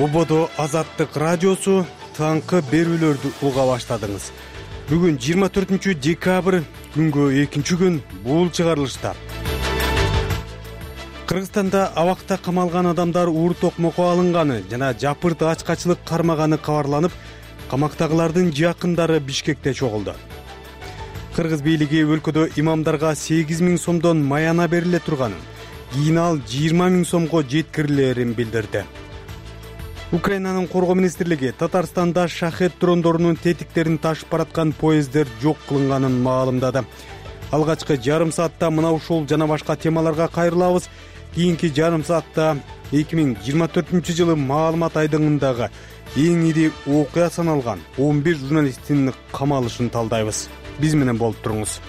Ободо Азаттык радиосу таңкы берүүлөрдү уга баштадыңыз. Бүгүн 24 декабрь күнгө экинчи күн бул чыгарылыштар. Кыргызстанда абакта камалган адамдар уур токмокко алынганы жана жапырт ачкачылык кармаганы кабарланып, камактагылардын жакындары Бишкекте чогулду. Кыргыз бийлиги өлкөдө имамдарга 8.000 сомдон маяна бериле турганын, кийин ал 20.000 сомго жеткирилерин билдирди. Украинанын коргоо министрлиги Татарстанда шахет дрондорунун тетиктерин ташып бараткан поезддер жок кылынганын маалымдады. Алгачкы жарым саатта мына ушул жана башка темаларга кайрылабыз. Кийинки жарым саатта 2024 жылы маалымат айдыңындагы эң ири окуя саналган 11 журналисттин камалышын талдайбыз. Биз менен болуп туруңуз.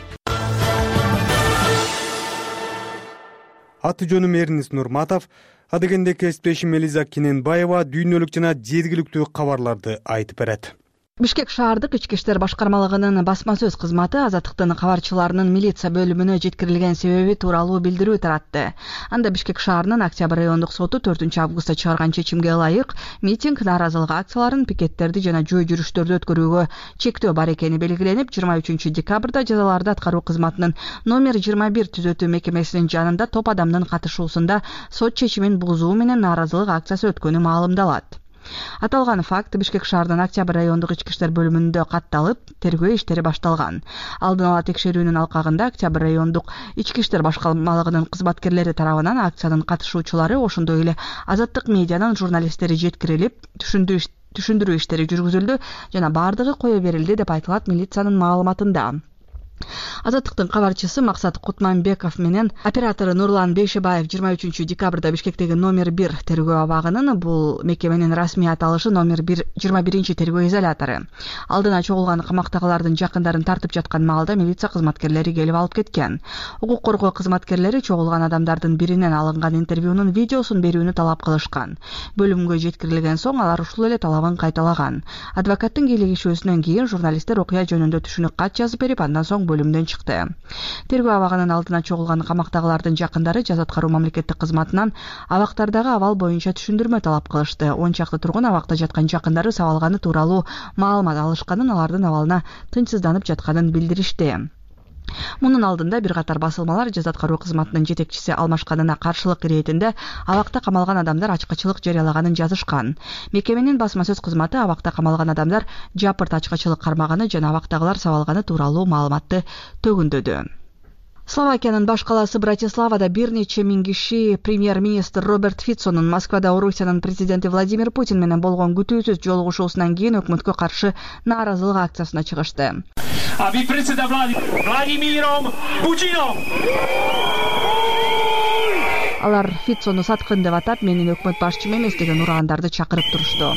Аты жөнүм Эрнис Нурматов. Адегенде кесиптешим Элиза Кененбаева дүйнөлүк жана жергиликтүү кабарларды айтып берет. Бишкек шаардык ички иштер башкармалыгынын басма сөз кызматы Азаттыктын кабарчыларынын милиция бөлүмүнө жеткирилген себеби тууралуу билдирүү таратты. Анда Бишкек шаарынын Октябрь райондук соту 4 августта чыгарган чечимге ылайык митинг, нааразылык акцияларын, пикеттерди жана жөө жүрүштөрдү өткөрүүгө чектөө бар экени белгиленип, 23 декабрда жазаларды аткаруу кызматынын номер 21 түзөтүү мекемесинин жанында топ адамдын катышуусунда сот чечимин бузуу менен нааразылык акциясы өткөнү маалымдалат. Аталган факт Бишкек шаарынын Октябрь райондук ички иштер бөлүмүндө катталып, тергөө иштери башталган. Алдын ала текшерүүнүн алкагында Октябрь райондук ички иштер башкармалыгынын кызматкерлери тарабынан акциянын катышуучулары, ошондой эле Азаттык медианын журналисттери жеткирилип, түшүндүрүү иштери жүргүзүлдү жана бардыгы кое берилди деп айтылат милициянын маалыматында. Азаттыктын кабарчысы Максат Кутманбеков менен оператору Нурлан Бейшебаев 23 декабрда Бишкектеги номер 1 тергөө абагынын, бул мекеменин расмий аталышы номер 21 тергөө изолятору. Алдына чогулган камактагылардын жакындарын тартып жаткан маалда милиция кызматкерлери келип алып кеткен. Укук коргоо кызматкерлери чогулган адамдардын биринен алынган интервьюнун видеосун берүүнү талап кылышкан. Бөлүмгө жеткирилген соң алар ушул эле талабын кайталаган. Адвокаттын кийлигишүүсүнөн кийин журналисттер окуя жөнүндө түшүнүк кат жазып берип, андан соң бөлүмдөн чыкты. Тергөө абагынын алдына чогулган камактагылардын жакындары жаза аткаруу мамлекеттик кызматынан абактардагы абал боюнча түшүндүрмө талап кылышты. 10 чакты тургун абакта жаткан жакындары сабалганы тууралуу маалымат алышканын, алардын абалына тынчсызданып жатканын билдиришти. Мунун алдында бир катар басылмалар жаза аткаруу кызматынын жетекчиси алмашканына каршылык иретинде абакта камалган адамдар ачкачылык жарыялаганын жазышкан. Мекеменин басма сөз кызматы абакта камалган адамдар жапырт ачкачылык кармаганы жана абактагылар сабалганы тууралуу маалыматты төгүндөдү. Словакиянын баш калаасы Братиславада бир нече миң киши премьер-министр Роберт Фицонун Москвада Орусиянын президенти Владимир Путин менен болгон күтүүсүз жолугушуусунан кийин өкмөткө каршы нааразылык акциясына чыгышты. А ви председа Владимиром Путином. Алар Фицону саткын деп атап, менин өкмөт башчым эмес деген ураандарды чакырып турушту.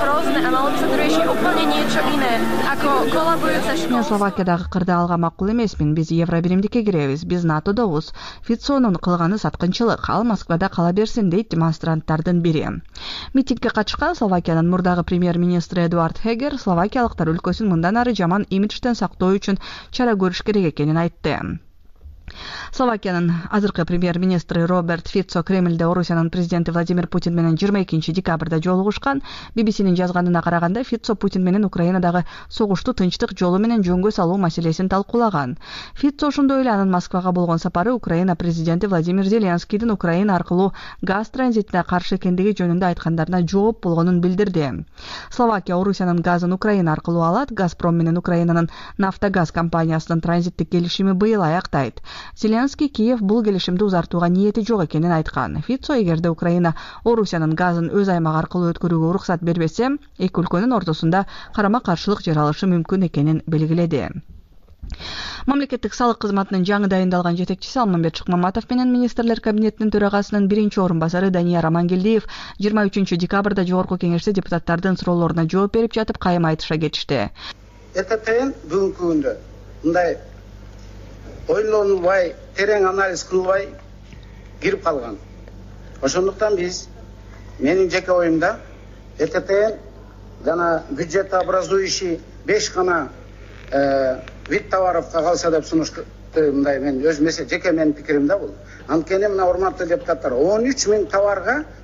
Мен Словакиядагы кырды алга макул эмесмин. Биз Евробиримдикке киребиз. Биз НАТОдобуз. Фицонун кылганы саткынчылык. Ал Москвада кала берсин, дейт демонстранттардын бири. Митингге катышкан Словакиянын мурдагы премьер-министри Эдуард Хегер словакиялыктар өлкөсүн мындан ары жаман имиджден сактоо үчүн чара көрүш керек экенин айтты. Словакиянын азыркы премьер-министри Роберт Фицо Кремльде Орусиянын президенти Владимир Путин менен 22 декабрда жолугушкан. BBC-нин жазганына караганда, Фицо Путин менен Украинадагы согушту тынчтык жолу менен жөнгө салуу маселесин талкуулаган. Фицо ошондой эле анын Москвага болгон сапары Украина президенти Владимир Зеленскийдин Украина аркылуу газ транзитине каршы экендиги жөнүндө айткандарына жооп болгонун билдирди. Словакия Орусиянын газын Украина аркылуу алат. Газпром менен Украинанын Нафтогаз компаниясынын транзиттик келишими быйыл аяктайт. Зеленский Киев бул келишимди узартууга ниети жок экенин айткан. Фицо эгерде Украина Орусиянын газын өз аймагы аркылуу өткөрүүгө уруксат бербесе, эки өлкөнүн ортосунда карама-каршылык жаралышы мүмкүн экенин белгиледи. Мамлекеттик салык кызматынын жаңы дайындалган жетекчиси Алмамбет Шыкмаматов менен министрлер кабинетинин төрагасынын биринчи орун басары Дания Рамангелдиев 23 декабрда жогорку кеңеште депутаттардын суроолоруна жооп берип жатып кайым айтыша кетишти. Бүгүнкү күндө мындай ойлонулбай, терең анализ кылбай кирип калган. Ошондуктан биз, менин жеке оюмда, ЭТТ жана бюджет образующий 5 гана вид товаровга калса деп сунушту. Мындай мен өз жеке менин пикирим да бул. Анткени мына урматтуу депутаттар, 13 миң товарга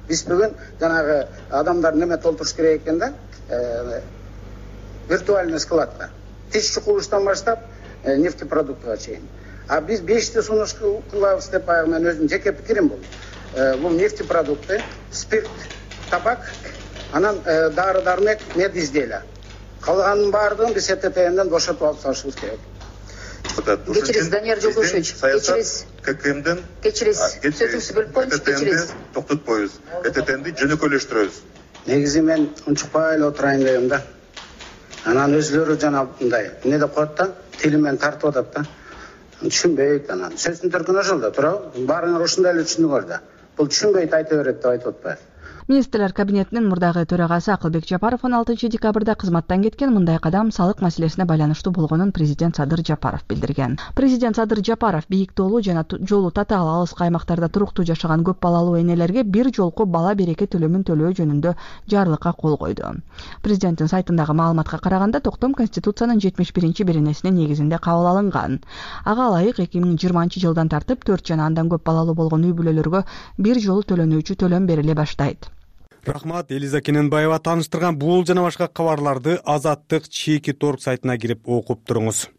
Биз бүгүн жанагы адамдар неме толтуруш керек экен да, виртуальный складка. 1000 кубуштан баштап нефтепродуктка чейин. А биз 5 сунуш кылабыз деп баягы мен өзүм жеке пикирим бул. Бул нефтепродукты, спирт, табак, анан дары-дармек, мед изделия. Калганын баардыгын биз ТТНден бошотуп алып салышыбыз керек. Кечириз, Данияр Жолдошевич, кечириз, сөзүңүздү бөлүп коюңузчу, кечириз. Токтотпойбуз. ТТНди жөнөкөйлөштүрөбүз. Негизи мен унчукпай эле отурайын дегем да. Анан өзлөрү жана мындай эмне деп коет да, тилимен тартып атат да. Түшүнбөйт анан. Сөздүн төркүнү ошол да, туурабы? Баарыңар ушундай эле түшүндүңөр да. Бул түшүнбөйт, айта берет деп айтып атпайбы? Министрлер кабинетинин мурдагы төрагасы Акылбек Жапаров 16 декабрда кызматтан кеткен. Мындай кадам салык маселесине байланыштуу болгонун президент Садыр Жапаров билдирген. Президент Садыр Жапаров бийик тоолуу жана жолу татаал алыскы аймактарда туруктуу жашаган көп балалуу энелерге бир жолку бала береке төлөмүн төлөө жөнүндө жарлыкка кол койду. Президенттин сайтындагы маалыматка караганда токтом Конституциянын 71-беренесинин негизинде кабыл алынган. Ага ылайык 2020 жылдан тартып 4 жана андан көп балалуу болгон үй бүлөлөргө бир жолу төлөнүүчү төлөм бериле баштайт. Рахмат, Элиза Кененбаева тааныштырган бул жана башка кабарларды Азаттык чеки торг сайтына кирип окуп туруңуз.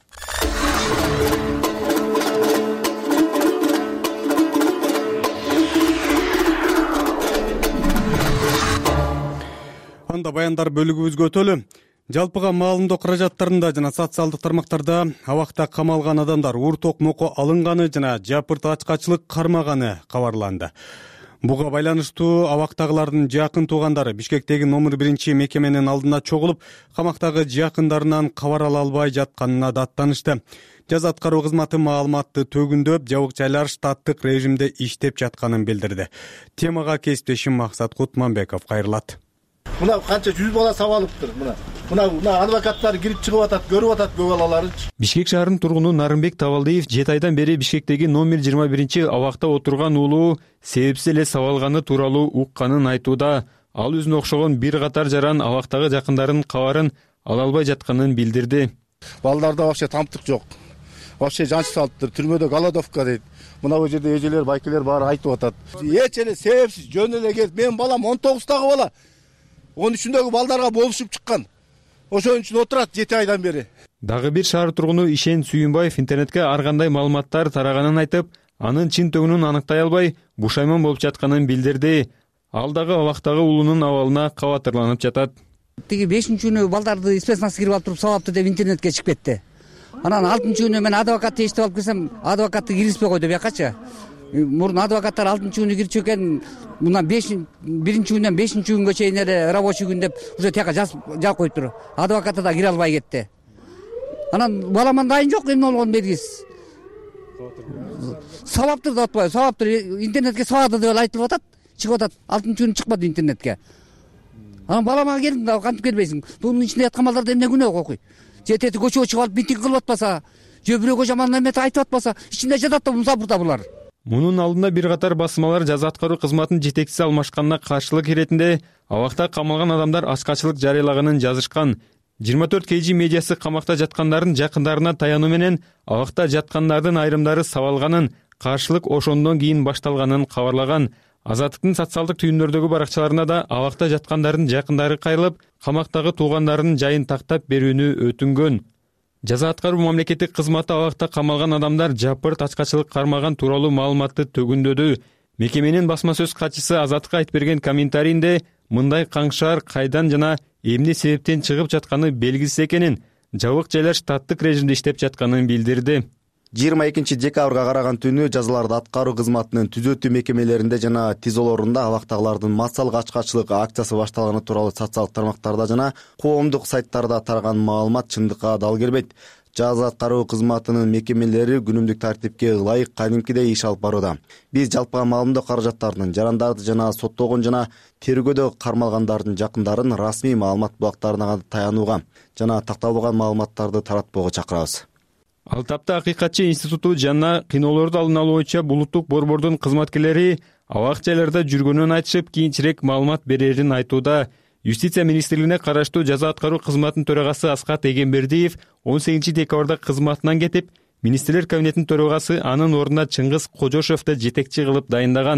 Анда баяндар бөлүгүбүзгө өтөлү. Жалпыга маалымдоо каражаттарында жана социалдык тармактарда абакта камалган адамдар уурток мoko алынганы жана жапырт ачкачылык кармаганы кабарланды. Буга байланыштуу абактагылардын жакын туугандары Бишкектеги номер 1 мекеменин алдына чогулуп, камактагы жакындарынан кабар ала албай жатканына даттанышты. Жаза аткаруу кызматы маалыматты төгүндөп, жабык жайлар штаттык режимде иштеп жатканын билдирди. Темага кесиптешим Максат Кутманбеков кайрылат. Мына канча 100 бала сабалыптыр. Мына адвокаттар кирип чыгып атат, көрүп атат көп балаларычы. Бишкек шаарынын тургуну Нарымбек Табалдиев 7 айдан бери Бишкектеги номер 21 абакта отурган уулу себепсиз эле сабалганы тууралуу укканын айтууда. Ал өзүнө окшогон бир катар жаран абактагы жакындарын кабарын ала албай жатканын билдирди. Балдарда вообще тамтык жок. Вообще жанчы салыптыр, түрмөдө голодовка дейт. Мына бул жерде эжелер, байкелер баары айтып атат. Эч эле себепсиз жөн эле келип, менин балам 19-дагы бала. 13-дөгү балдарга болушуп чыккан. Ошон үчүн отурат 7 айдан бери. Дагы бир шаар тургуну Ишен Сүйүнбаев интернетке ар кандай маалыматтар тараганын айтып, анын чын төгүнүн аныктай албай, бушайман болуп жатканын билдирди. Ал дагы абактагы уулунун абалына кабатырланып жатат. Тиги 5-күнү балдарды испесмасы кирип алып туруп сабапты деп интернетке чыгып кетти. Анан 6-күнү мен адвокатты эчтеп алып келсем, адвокатты киргизбей койду бuyakачы. Мурун адвокаттар 6-күнү кирчү экен, мындан 1-күндөн 5-күнгө чейин эле рабочий күн деп уже тияка жазып коюптур. Адвокаты да кире албай кетти. Анан баламан дайын жок, эмне болгон белгисиз. Сабаптыр деп атпайбы, сабаптыр интернетке сабады деп айтылып атат, чыгып атат. 6-күнү чыкпады интернетке. Анан балама келдим да кантип келбейсиң? Бунун ичинде яткан балдарда эмне күнөө окуй? Жетети көчөгө чыгып алып митинг кылып атпаса, же бирөөгө жаман эмне айтып атпаса, ичинде жатат да мусабырда булар. Мунун алдында бир катар басмалар жаза аткаруу кызматынын жетекчиси алмашканына каршылык иретинде абакта камалган адамдар ачкачылык жарыялаганын жазышкан. 24 KG медиасы камакта жаткандардын жакындарына таянуу менен абакта жаткандардын айрымдары сабалганын, каршылык ошондон кийин башталганын кабарлаган. Азаттыктын социалдык түйүндөрдөгү баракчаларына да абакта жаткандардын жакындары кайрылып, камактагы туугандарынын жайын тактап берүүнү өтүнгөн. Жаза аткаруу мамлекеттик кызматы абакта камалган адамдар жапырт ачкачылык кармаган тууралуу маалыматты төгүндөдү. Мекеменин басма сөз катчысы Азаттыкка айтып берген комментарийинде мындай каңшаар кайдан жана эмне себептен чыгып жатканы белгисиз экенин, жабык жайлар штаттык режимде иштеп жатканын билдирди. 22 декабрга караган түнү жазаларды аткаруу кызматынын түзөтүү мекемелеринде жана ТИЗОлорунда абактагылардын массалык ачкачылык акциясы башталганы тууралуу социалдык тармактарда жана коомдук сайттарда тараган маалымат чындыкка дал келбейт. Жаза аткаруу кызматынын мекемелери күнүмдүк тартипке ылайык кадимкидей иш алып барууда. Биз жалпыга маалымдоо каражаттарынын жарандарды жана соттолгон жана тергөөдө кармалгандардын жакындарын расмий маалымат булактарына таянууга жана такталбаган маалыматтарды таратпоого чакырабыз. Ал тапта Акыйкатчы институту жана кыйноолорду алдын алуу боюнча булуттук борбордун кызматкерлери абак жайларда жүргөнүн айтышып, кийинчерээк маалымат берерин айтууда. Юстиция министрлигине караштуу жаза аткаруу кызматынын төрагасы Аскат Эгембердиев 18 декабрда кызматынан кетип, министрлер кабинетинин төрагасы анын ордуна Чыңгыз Кожошевду жетекчи кылып дайындаган.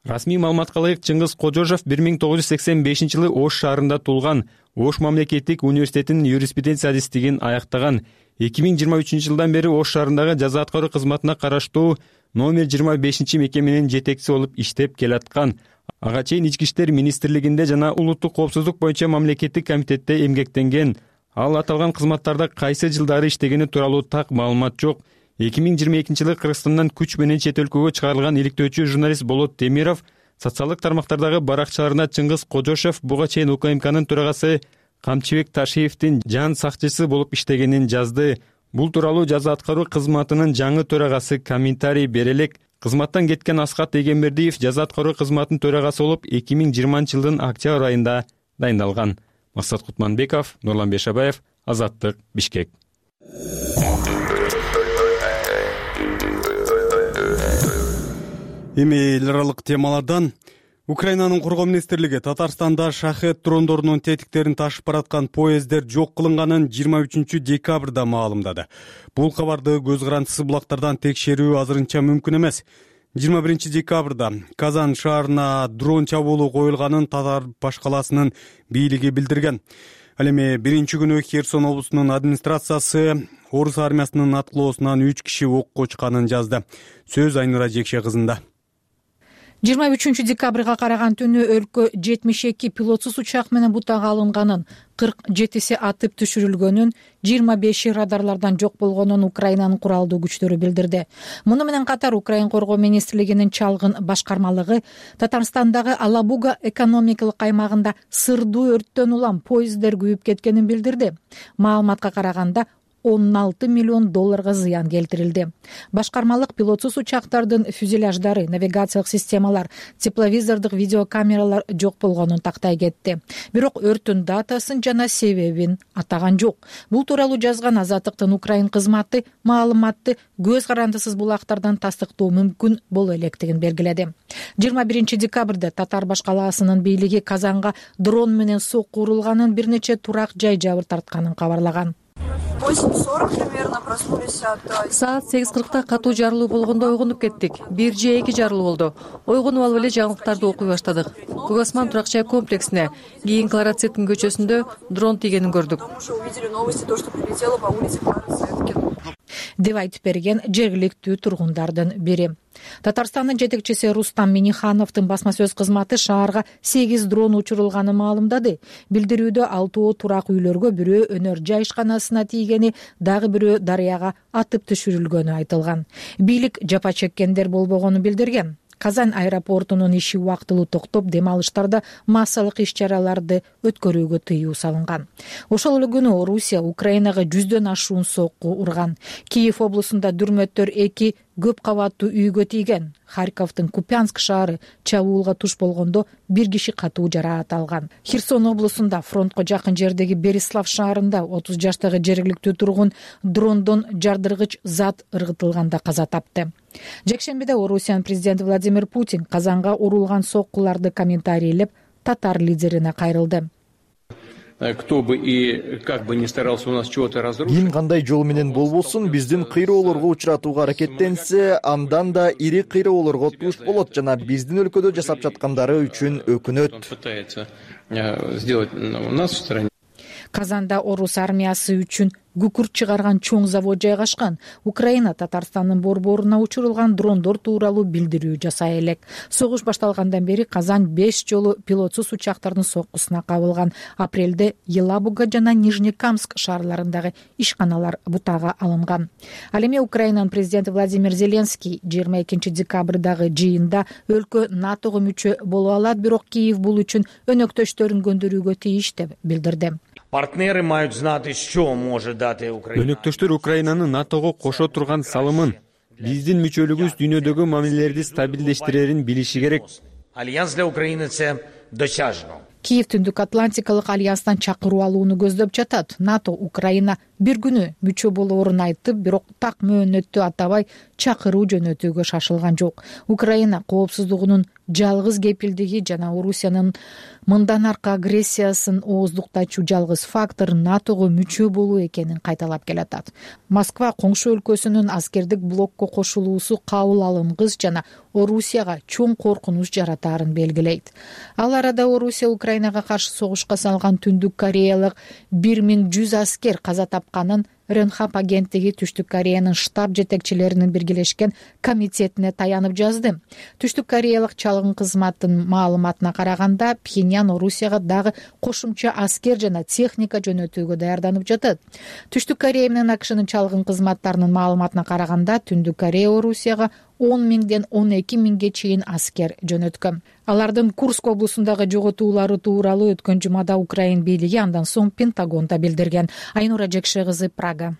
Расмий маалыматка ылайык Чыңгыз Кожожов 1985-жылы Ош шаарында туулган. Ош мамлекеттик университетинин юриспруденция адистигин аяктаган. 2023 жылдан бери Ош шаарындагы жаза аткаруу кызматына караштуу номер 25 мекеменин жетекчиси болуп иштеп келаткан. Ага чейин Ички иштер министрлигинде жана улуттук коопсуздук боюнча мамлекеттик комитетте эмгектенген. Ал аталган кызматтарда кайсы жылдары иштегени тууралуу так маалымат жок. 2022-жылы Кыргызстандан күч менен чет өлкөгө чыгарылган иликтөөчү журналист Болот Темиров социалдык тармактардагы баракчаларына Чыңгыз Кожошев буга чейин УКМКнын төрагасы Камчыбек Ташиевдин жан сакчысы болуп иштегенин жазды. Бул тууралуу жаза аткаруу кызматынын жаңы төрагасы комментарий бере элек. Кызматтан кеткен Аскат Эгембердиев жаза аткаруу кызматынын төрагасы болуп 2020-жылдын октябрь айында дайындалган. Максат Кутманбеков, Нурлан Бешабаев, Азаттык, Бишкек. Эми эл аралык темалардан Украинанын коргоо министрлиги Татарстанда шахет дрондорунун тетиктерин ташып бараткан поезддер жок кылынганын 23 декабрда маалымдады. Бул кабарды көз карандысыз булактардан текшерүү азырынча мүмкүн эмес. 21 декабрда Казан шаарына дрон чабуулу коюлганын Татар баш каласынын бийлиги билдирген. Ал эми биринчи күнү Херсон облусунун администрациясы орус армиясынын аткылоосунан 3 киши окко чыкканын жазды. Сөз Айнура Жекше кызында. 23 декабрга караган түнү өлкө 72 пилотсуз учак менен бутага алынганын, 47си атып түшүрүлгөнүн, 25 радарлардан жок болгонун Украинанын куралдуу күчтөрү билдирди. Муну менен катар Украин коргоо министрлигинин чалгын башкармалыгы Татарстандагы Алабуга экономикалык аймагында сырдуу өрттөн улам поезддер күйүп кеткенин билдирди. Маалыматка караганда $16 миллион зыян келтирилди. Башкармалык пилотсуз учактардын фюзеляждары, навигациялык системалар, тепловизордук видеокамералар жок болгонун тактай кетти. Бирок өрттүн датасын жана себебин атаган жок. Бул тууралуу жазган Азаттыктын Украин кызматы маалыматты көз карандысыз булактардан тастыктоо мүмкүн боло электигин белгиледи. 21 декабрда Татар баш каласынын бийлиги Казанга дрон менен сокку урулганын, бир нече турак жай жабыр тартканын кабарлаган. 8:40 примерно проснулись от... Саат 8:40 катуу жарылуу болгондо ойгонуп кеттик. 1 же 2 жарылуу болду. Ойгонуп алып эле жаңылыктарды окуй баштадык. Көк асман турак жай комплексине, кийин Кларацеттин көчөсүндө дрон тийгенин көрдүк. Увидели новости, то, что прилетело по улице Кларацетки. Деп айтып берген жергиликтүү тургундардын бири. Татарстандын жетекчиси Рустам Минихановдун басма сөз кызматы шаарга 8 дрон учурулганын маалымдады. Билдирүүдө 6 турак үйлөргө, бирөө өнөр жай ишканасына тийгени, дагы бирөө дарыяга атып түшүрүлгөнү айтылган. Бийлик жапа чеккендер болбогонун билдирген. Казан аэропортунун иши убактылуу токтоп, дем алыштарда массалык иш-чараларды өткөрүүгө тыюу салынган. Ошол эле күнү Орусия Украинага 100дөн ашуун сокку урган. Киев облусунда дүрмөттөр 2 көп кабаттуу үйгө тийген. Харьковдун Купянск шаары чабуулга туш болгондо 1 киши катуу жараат алган. Херсон облусунда фронтко жакын жердеги Берислав шаарында 30 жаштагы жергиликтүү тургун дрондон жардыргыч зат ыргытылганда каза тапты. Жекшембиде Орусиянын президенти Владимир Путин Казанга урулган соккуларды комментарийлеп, татар лидерине кайрылды. Кто бы и как бы ни старался у нас чего-то разрушить. Ким кандай жол менен болбосун биздин кыйроолорго учуратууга аракеттенсе, андан да ири кыйроолорго туш болот жана биздин өлкөдө жасап жаткандары үчүн өкүнөт. Пытается сделать у нас в стране. Казанда орус армиясы үчүн күкүрт чыгарган чоң завод жайгашкан. Украина Татарстандын борборуна учурулган дрондор тууралуу билдирүү жасай элек. Согуш башталгандан бери Казан 5 жолу пилотсуз учактардын соккусуна кабылган. Апрелде Елабуга жана Нижнекамск шаарларындагы ишканалар бутага алынган. Ал эми Украинанын президенти Владимир Зеленский 22 декабрдагы жыйында өлкө НАТОго мүчө боло алат, бирок Киев бул үчүн өнөктөштөрүн көндүрүүгө тийиш деп билдирди. Партнеры мають знати, що може дати Україна. Өнөктөштөр Украинаны НАТОго кошо турган салымын, биздин мүчөлүгүбүз дүйнөдөгү мамилелерди стабилдештирерин билиши керек. Альянс для України – це досяжно. Киев Түндүк Атлантикалык альянстан чакыруу алууну көздөп жатат. НАТО Украина бир күнү мүчө болоорун айтып, бирок так мөөнөттү атабай чакыруу жөнөтүүгө шашылган жок. Украина коопсуздугунун жалгыз кепилдиги жана Орусиянын мындан аркы агрессиясын ооздуктачу жалгыз фактор НАТОго мүчө болуу экенин кайталап келатат. Москва коңшу өлкөсүнүн аскердик блокко кошулуусу кабыл алынгыс жана Орусияга чоң коркунуч жаратаарын белгилейт. Ал арада Орусия Украинага каршы согушка салган Түндүк Кореялык 1100 аскер каза тапканын Ренхап агенттиги Түштүк Кореянын штаб жетекчилеринин биргелешкен комитетине таянып жазды. Түштүк Кореялык чалгын кызматтын маалыматына караганда, Пхеньян Орусияга дагы кошумча аскер жана техника жөнөтүүгө даярданып жатат. Түштүк Корея менен АКШнын чалгын кызматтарынын маалыматына караганда, Түндүк Корея Орусияга 10 миңден 12 миңге чейин аскер жөнөткөн. Алардын Курск облусундагы жоготуулары тууралуу өткөн жумада Украин бийлиги андан соң Пентагонда билдирген. Айнура Жекше кызы, Прага.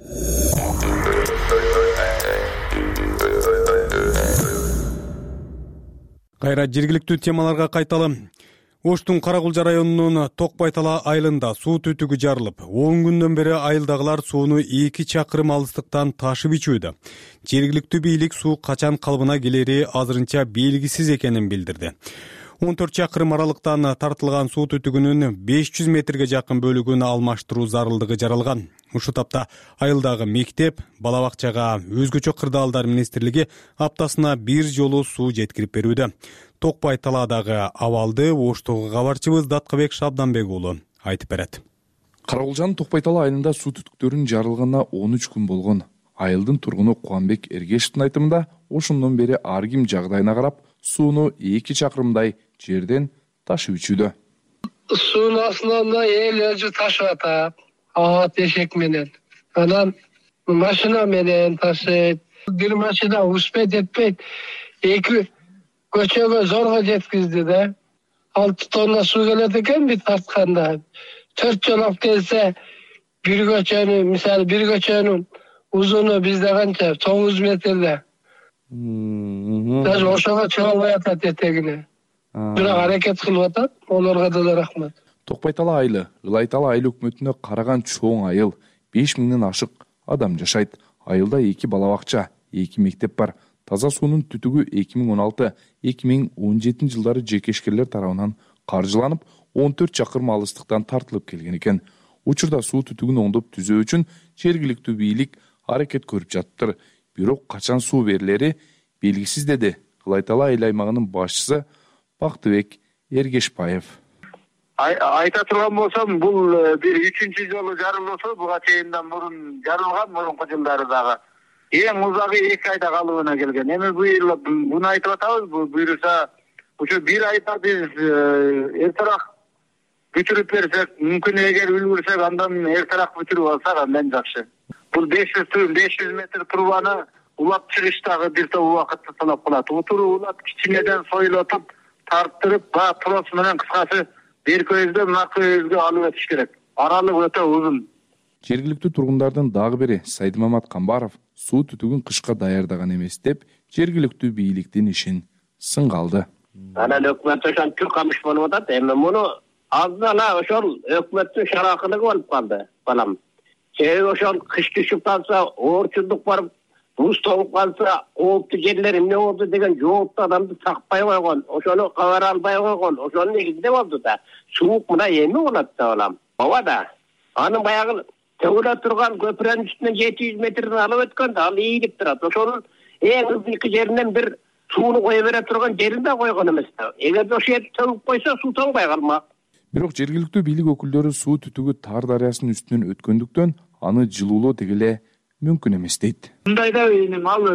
Кайра жергиликтүү темаларга кайталы. Оштун Каракулжа районунун Токбайтала айылында суу түтүгү жарылып, 10 күндөн бери айылдагылар сууну 2 чакырым алыстыктан ташып ичүүдө. Жергиликтүү бийлик суу качан калыбына келери азырынча белгисиз экенин билдирди. 14 чакырым аралыктан тартылган суу түтүгүнүн 500 метрге жакын бөлүгүн алмаштыруу зарылдыгы жаралган. Ушу тапта айылдагы мектеп, бала бакчага өзгөчө кырдаалдар министрлиги аптасына бир жолу суу жеткирип берүүдө. Токбайталадагы абалды Оштогу кабарчыбыз Даткыбек Шабданбек уулу айтып берет. Каракулжанын Токбайтала айылында суу түтүктөрүнүн жарылганына 13 күн болгон. Айылдын тургуну Кубанбек Эргешевдин айтымында, ошондон бери ар ким жагдайына карап, сууну 2 чакырымдай жерден ташып ичүүдө. Суунун астынан эл өзү ташып атат. Тешек менен. Анан машина менен ташыйт. Бир машина успеть этпейт. 2 көчөгө зорго жеткизди да. 6 тонна суу келет экен бит тартканда. 4 жолоп келсе, бир көчөнүн, мисалы бир көчөнүн узуну бизде канча? 9 метрде. Даже ошого чыга албай атат этегине. Бирок аракет кылып атат, олорго да рахмат. Токбайтала айылы Ылайтала айыл өкмөтүнө караган чоң айыл. 5 миңден ашык адам жашайт. Айылда 2 бала бакча, 2 мектеп бар. Таза суунун түтүгү 2016-2017 жылдары жекешкерлер тарабынан каржыланып, 14 чакырым алыстыктан тартылып келген экен. Учурда суу түтүгүн оңдоп түзөө үчүн жергиликтүү бийлик аракет көрүп жатыптыр. Бирок качан суу берилери белгисиз, деди Ылайтала айыл аймагынын башчысы Бактыбек Эргешбаев. Айта турган болсом, бул бир 3-чү жолу жарылысы, буга чейинен мурун жарылган, мурунку жылдары дагы. Эң узагы 2 айда калыбына келген. Эми быйыл буну айтып атабыз, буйруса ушу 1 айда биз эртерээк бүтүрүп берсек, мүмкүн эгер үлгүрсек, андан эртерээк бүтүрүп алсак андан жакшы. Бул 500 метр трубаны улап чыгыш дагы бир топ убакытты талап кылат. Утуру улап кичинеден сойлотуп, тарттырып, трос менен кыскасы бир көйүздөн мына көйүзгө алып өтүш керек. Аралык өтө узун. Жергиликтүү тургундардын дагы бири Сайдымамат Камбаров суу түтүгүн кышка даярдаган эмес деп, жергиликтүү бийликтин ишин сынга алды. Анан өкмөт ошон түркамыш болуп атат. Эми муну алдынан ошол өкмөттүн шаракылыгы болуп калды, балам. Себеби ошол кыш түшүп калса, оорчулдук барып, буз толуп калса, кооптуу жерлер эмне болду деген жоопту адамды такпай койгон, ошону кабар албай койгон, ошонун негизинде болду да. Суук мына эми болот да, балам. Ооба да. Анын баягы төгүлө турган көпүрөнүн үстүнөн 700 метрден алып өткөн да, ал ийилип турат. Ошонун эң ызгыйкы жеринен бир сууну кое бере турган жеринде койгон эмес да. Эгерде ошол жерди төгүп койсо, суу тоңбой калмак. Бирок жергиликтүү бийлик өкүлдөрү суу түтүгү Тар дарыясынын үстүнөн өткөндүктөн аны жылуулоо дегеле мүмкүн эмес дейт. Мындайда ал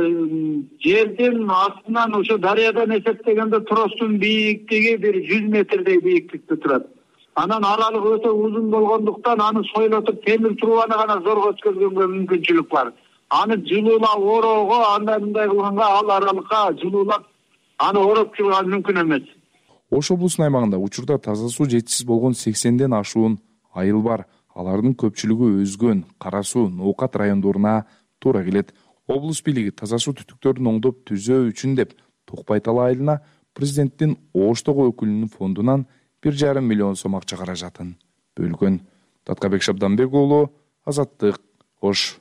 жердин астынан ошо дарыядан эсептегенде тростун бийиктиги бир 100 метрдей бийиктикте турат. Анан аралык өтө узун болгондуктан аны сойлотуп темир трубаны гана зорго өткөзгөнгө мүмкүнчүлүк бар. Аны жылуулап ороого, андай мындай кылганга ал аралыкка жылуулап аны ороп чыгуу мүмкүн эмес. Ош облусунун аймагында учурда таза суу жетишсиз болгон 80ден ашуун айыл бар. Алардын көпчүлүгү Өзгөн, Кара Суу, Ноокат райондоруна туура келет. Облус бийлиги таза суу түтүктөрүн оңдоп түзөө үчүн деп Токбайтала айылына президенттин Оштогу өкүлүнүн фондунан 1,5 миллион сом акча каражатын бөлгөн. Даткыбек Шабданбек уулу, Азаттык, Ош.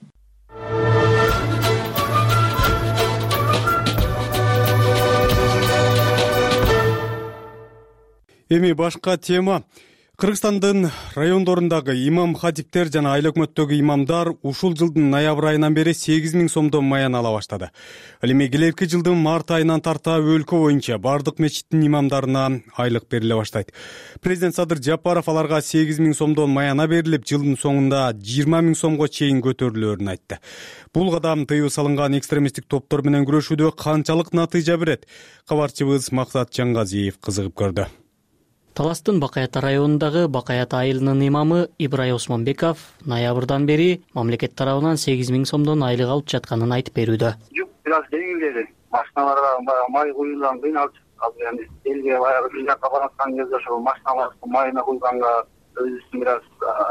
Эми башка тема. Кыргызстандын райондорундагы имам хатиптер жана айыл өкмөттөгү имамдар ушул жылдын ноябрь айынан бери 8.000 сомдон маян ала баштады. Ал эми келерки жылдын март айынан тарта өлкө боюнча бардык мечиттин имамдарына айлык бериле баштайт. Президент Садыр Жапаров аларга 8.000 сомдон маяна берилип, жылдын соңунда 20.000 сомго чейин көтөрүлөөрүн айтты. Бул кадам тыюу салынган экстремисттик топтор менен күрөшүүдө канчалык натыйжа берет? Кабарчыбыз Максат Жаңгазиев кызыгып көрдү. Таластын Бакаята районундагы Бакаята айылынын имамы Ибрай Осмонбеков ноябрдан бери мамлекет тарабынан 8.000 сомдон айлык алып жатканын айтып берүүдө. Жүк бирок жеңилдеди. Машиналарга май куюлган кыйналып чыкты. Элге баягы бир жакка бараткан кезде ошол машиналарды майына куйганга өзүбүздүн бир аз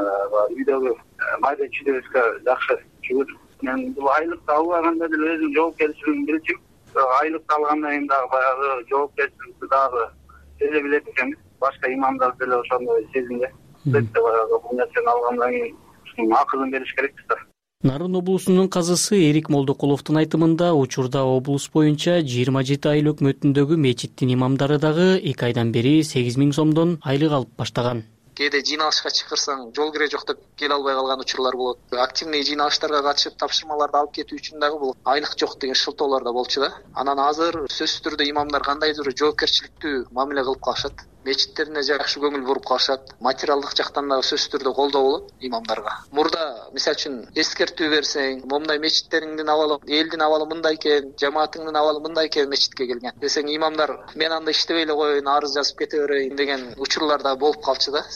үйдөгү майда чүйдөбүзгө жакшы чүгүт. Мен бул айлыкты алганда деле өзүм жоопкерчилигин билчүм. Айлыкты алгандан кийин дагы баягы жоопкерчиликти дагы сезе билет экенбиз. Башка имамдар деле ошондой сезимде. Баягы бул нерсени алгандан кийин акылын бериш керек да. Нарын облусунун казысы Эрик Молдокуловдун айтымында учурда облус боюнча 27 айыл өкмөтүндөгү мечиттин имамдары дагы 2 айдан бери 8.000 сомдон айлык алып баштаган. Кээде жыйналышка чакырсаң жол кире жок деп келе албай калган учурлар болот. Активный жыйналыштарга катышып тапшырмаларды алып кетүү үчүн дагы бул айлык жок деген шылтоолор да болчу да. Анан азыр сөзсүз түрдө имамдар кандайдыр жоопкерчиликтүү мамиле кылып калышат. Мечиттерине жакшы көңүл буруп калышат. Материалдык жактан дагы сөзсүз түрдө колдоо болот имамдарга. Мурда мисалы үчүн эскертүү берсең, момундай мечиттериңдин абалы, элдин абалы мындай экен, жамаатыңдын абалы мындай экен мечитке келген десең, имамдар мен анда иштебей эле коеюн, арыз жазып кете берейин деген учурлар да болуп калчу да.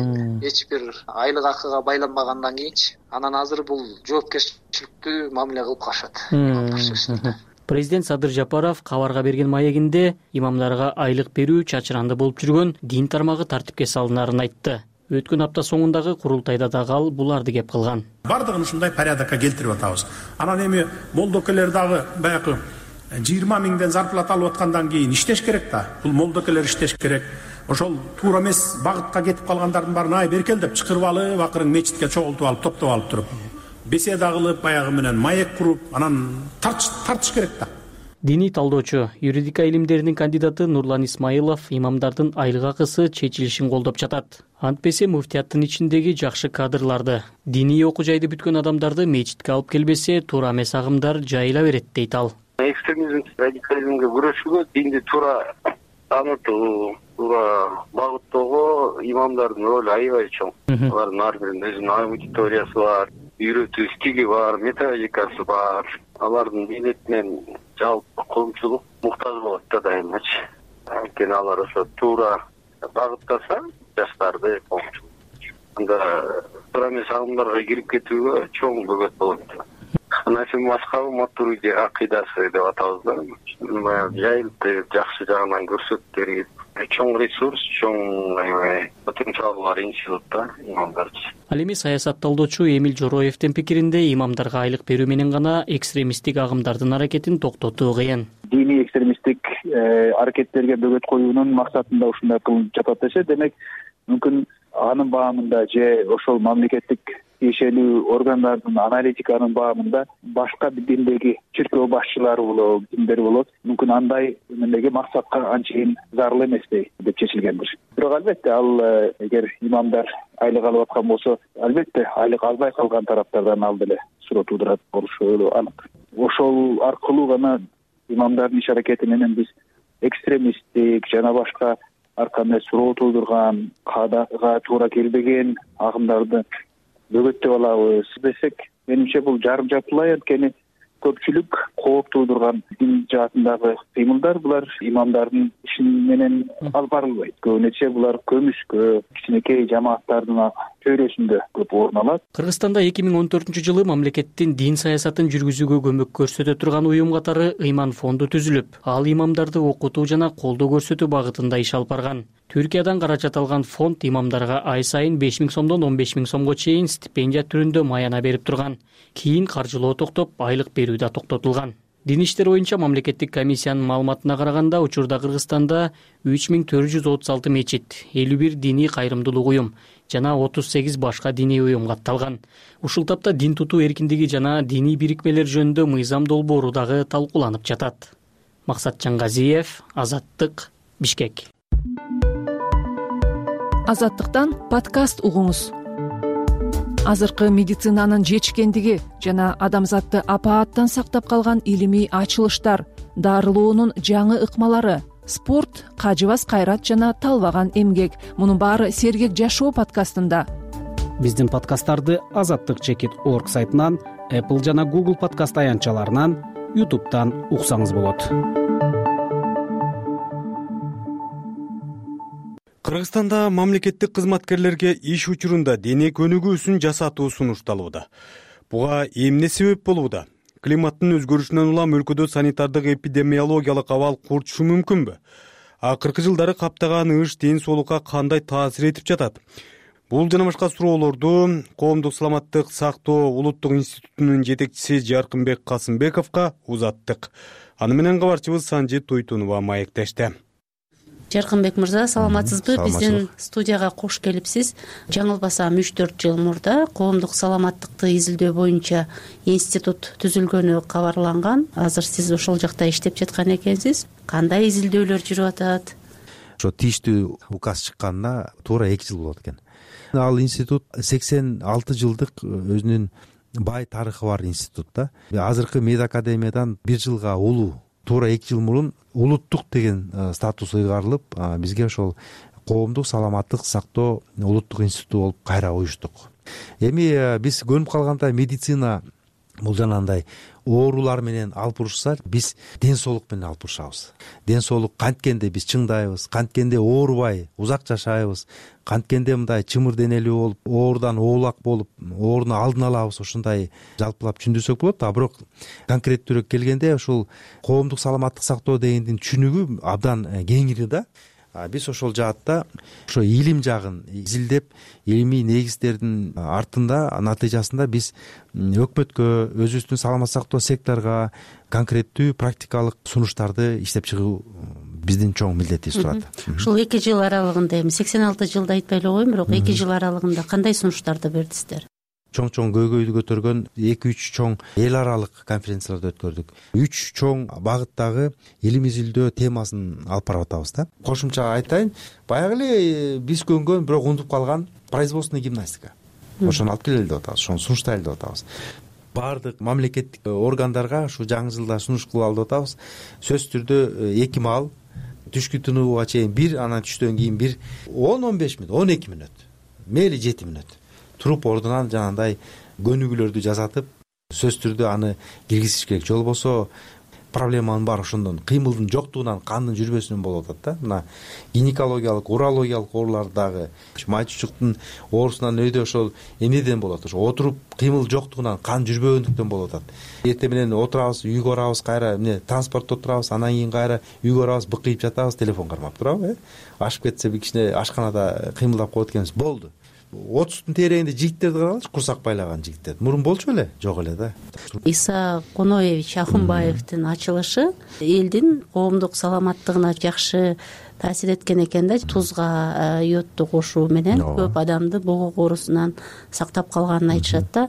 Эч бир айлык акыга байланбагандан кийинчи. Анан азыр бул жоопкерчиликтүү мамиле кылып калышат имамдар сөзсүз. Президент Садыр Жапаров кабарга берген маегинде имамдарга айлык берүү чачыранды болуп жүргөн дин тармагы тартипке салынарын айтты. Өткөн апта соңундагы курултайда дагы ал буларды кеп кылган. Бардыгын ушундай порядокко келтирип атабыз. Анан эми молдокелер дагы баягы 20 миңден зарплата алып аткандан кийин иштеш керек да. Бул молдокелер иштеш керек. Ошол туура эмес багытка кетип калгандардын баарын ай беркел деп чакырып алып, акырын мечитке чогултуп алып, топтоп алып туруп, беседа кылып, баягы менен маек куруп, анан тартыш керек да. Диний талдоочу, юридика илимдеринин кандидаты Нурлан Исмаилов имамдардын айлык акысы чечилишин колдоп жатат. Антпесе муфтияттын ичиндеги жакшы кадрларды, диний окуу жайды бүткөн адамдарды мечитке алып келбесе, туура эмес агымдар жайыла берет дейт ал. Экстремизм, радикализмге күрөшүүгө динди туура таанытуу, туура багыттоого имамдардын ролу аябай чоң. Алардын ар биринин өзүнүн аудиториясы бар, үйрөтүү стили бар, методикасы бар. Алардын милдетинен жалпы коомчулук муктаж болот да дайымачы. Анткени алар ошо туура багыттаса жаштарды коомчулук. Анда туура эмес агымдарга кирип кетүүгө чоң бөгөт болот. Анан мазхабы матуриди акыйдасы деп атабыз да. Жайылып жакшы жагынан көрсөтүп чоң ресурс, чоң потенциал бар институт да имамдарчы. Ал эми саясатталдоочу Эмил Жороевдин пикиринде имамдарга айлык берүү менен гана экстремисттик агымдардын аракетин токтотуу кыйын. Диний экстремисттик аракеттерге бөгөт коюунун максатында ушундай кылынып жатат десе, демек мүмкүн анын баамында же ошол мамлекеттик тиешелүү органдардын аналитиканын баамында башка диндеги чиркөө башчылары болот, диндер болот. Мүмкүн андай мендеги максатка анчейин зарыл эместей деп чечилгендир. Бирок албетте ал эгер имамдар айлык алып аткан болсо, албетте айлык албай калган тараптардан ал деле суроо туудурат болушу анык. Ошол аркылуу гана имамдардын иш аракети менен биз экстремисттик жана башка ар кандай суроо туудурган, каадага туура келбеген агымдарды бөгөттөп алабыз десек, менимче бул жарым жартылай, анткени көпчүлүк кооп туудурган дин жаатындагы кыймылдар булар имамдардын иши менен алып барылбайт. Көбүнчө булар көмүскө, кичинекей жамааттардын чөйрөсүндө көп орун алат. Кыргызстанда 2014-жылы мамлекеттин дин саясатын жүргүзүүгө көмөк көрсөтө турган уюм катары Ыйман фонду түзүлүп, ал имамдарды окутуу жана колдоо көрсөтүү багытында иш алып барган. Түркиядан каражат алган фонд имамдарга ай сайын 5.000 сомдон 15.000 сомго чейин стипендия түрүндө маяна берип турган. Кийин каржылоо токтоп, айлык берүү да токтотулган. Дин иштер боюнча мамлекеттик комиссиянын маалыматына караганда, учурда Кыргызстанда 3436 мечит, 51 диний кайрымдуулук уюм жана 38 башка диний уюм катталган. Ушул тапта дин тутуу эркиндиги жана диний бирикмелер жөнүндө мыйзам долбоору дагы талкууланып жатат. Максат Жаңгазиев, Азаттык, Бишкек. Азаттыктан подкаст угуңуз. Азыркы медицинанын жетишкендиги жана адамзатты апааттан сактап калган илимий ачылыштар, дарылоонун жаңы ыкмалары, спорт, кажыбас кайрат жана талбаган эмгек — мунун баары Сергек жашоо подкастында. Биздин подкасттарды azattik.org сайтынан, Apple жана Google подкаст аянтчаларынан, YouTube'дан уксаңыз болот. Кыргызстанда мамлекеттик кызматкерлерге иш учурунда дене көнүгүүсүн жасатуу сунушталууда. Буга эмне себеп болууда? Климаттын өзгөрүшүнөн улам өлкөдө санитардык эпидемиологиялык абал курчушу мүмкүнбү? Акыркы жылдары каптаган ыш ден соолукка кандай таасир этип жатат? Бул жана башка суроолорду Коомдук саламаттык сактоо улуттук институтунун жетекчиси Жаркынбек Касымбековго узаттык. Аны менен кабарчыбыз Санжи Туйтунова маектешти. Жаркынбек мырза, саламатсызбы? Биздин студияга кош келипсиз. Жаңылбасам 3-4 жыл мурда коомдук саламаттыкты изилдөө боюнча институт түзүлгөнү кабарланган. Азыр сиз ошол жакта иштеп жаткан экенсиз. Кандай изилдөөлөр жүрүп атат? Ошо тийиштүү указ чыкканына туура 2 жыл болот экен. Ал институт 86 жылдык өзүнүн бай тарыхы бар институт да. Азыркы медакадемиядан 1 жылга улуу, туура 2 жыл мурун улуттук деген статус ыйгарылып, бизге ошол коомдук саламаттык сактоо улуттук институту болуп кайра уюштук. Эми биз көнүп калганда медицина бул жанагындай оорулар менен алып урушса, биз ден соолук менен алып урушабыз. Ден соолук канткенде биз чыңдайбыз, канткенде оорубай узак жашайбыз, канткенде мындай чымыр денелүү болуп, оорудан оолак болуп, ооруну алдын алабыз, ушундай жалпылап түшүндүрсөк болот. А бирок конкреттүүрөөк келгенде ушул коомдук саламаттык сактоо дегендин түшүнүгү абдан кеңири да. Биз ошол жаатта ошо илим жагын изилдеп, илимий негиздердин артында натыйжасында биз өкмөткө, өзүбүздүн саламаттык сактоо секторго конкреттүү практикалык сунуштарды иштеп чыгуу биздин чоң милдетибиз турат. Ушул 2 жыл аралыгында, эми 86 жылда айтпай эле коеюн, бирок 2 жыл аралыгында кандай сунуштарды бердиңиздер? Чоң көйгөйдү көтөргөн 2-3 чоң эл аралык конференцияларды өткөрдүк. 3 чоң багыттагы илим изилдөө темасын алып барып атабыз да. Кошумча айтайын, баягы эле биз көнгөн, бирок унутуп калган производственный гимнастика. Ошону алып келели деп атабыз, ошону сунуштайлы деп атабыз. Баардык мамлекеттик органдарга ушу жаңы жылда сунуш кылалы деп атабыз. Сөзсүз түрдө 2 маал түшкү тынууга чейин 1, анан түштөн кийин 1 10-15 мүнөт, 12 мүнөт, мейли 7 мүнөт туруп ордунан жанагындай көнүгүүлөрдү жасатып, сөзсүз түрдө аны киргизиш керек. Жол болсо проблеманын баары ошондон, кыймылдын жоктугунан, кандын жүрбөсүнөн болуп атат да. Мына гинекологиялык, урологиялык оорулар дагы, май чучуктун оорусунан өйдө ошол эмнеден болот? Ошо отуруп кыймыл жоктугунан, кан жүрбөгөндүктөн болуп атат. Эртең менен отурабыз, үйгө барабыз, кайра эмне транспортто отурабыз, анан кийин кайра үйгө барабыз, быкыйып жатабыз, телефон кармап турабы, ашып кетсе бир кичине ашканада кыймылдап коет экенбиз, болду. 30-тун тереңинде жигиттерди карагылычы, курсак байлаган жигиттер. Мурун болчу беле? Жок эле да. Иса Коноевич Ахунбаевдин ачылышы элдин коомдук саламаттыгына жакшы таасир эткен экен да. Тузга йодду кошуу менен көп адамды богок оорусунан сактап калганын айтышат да.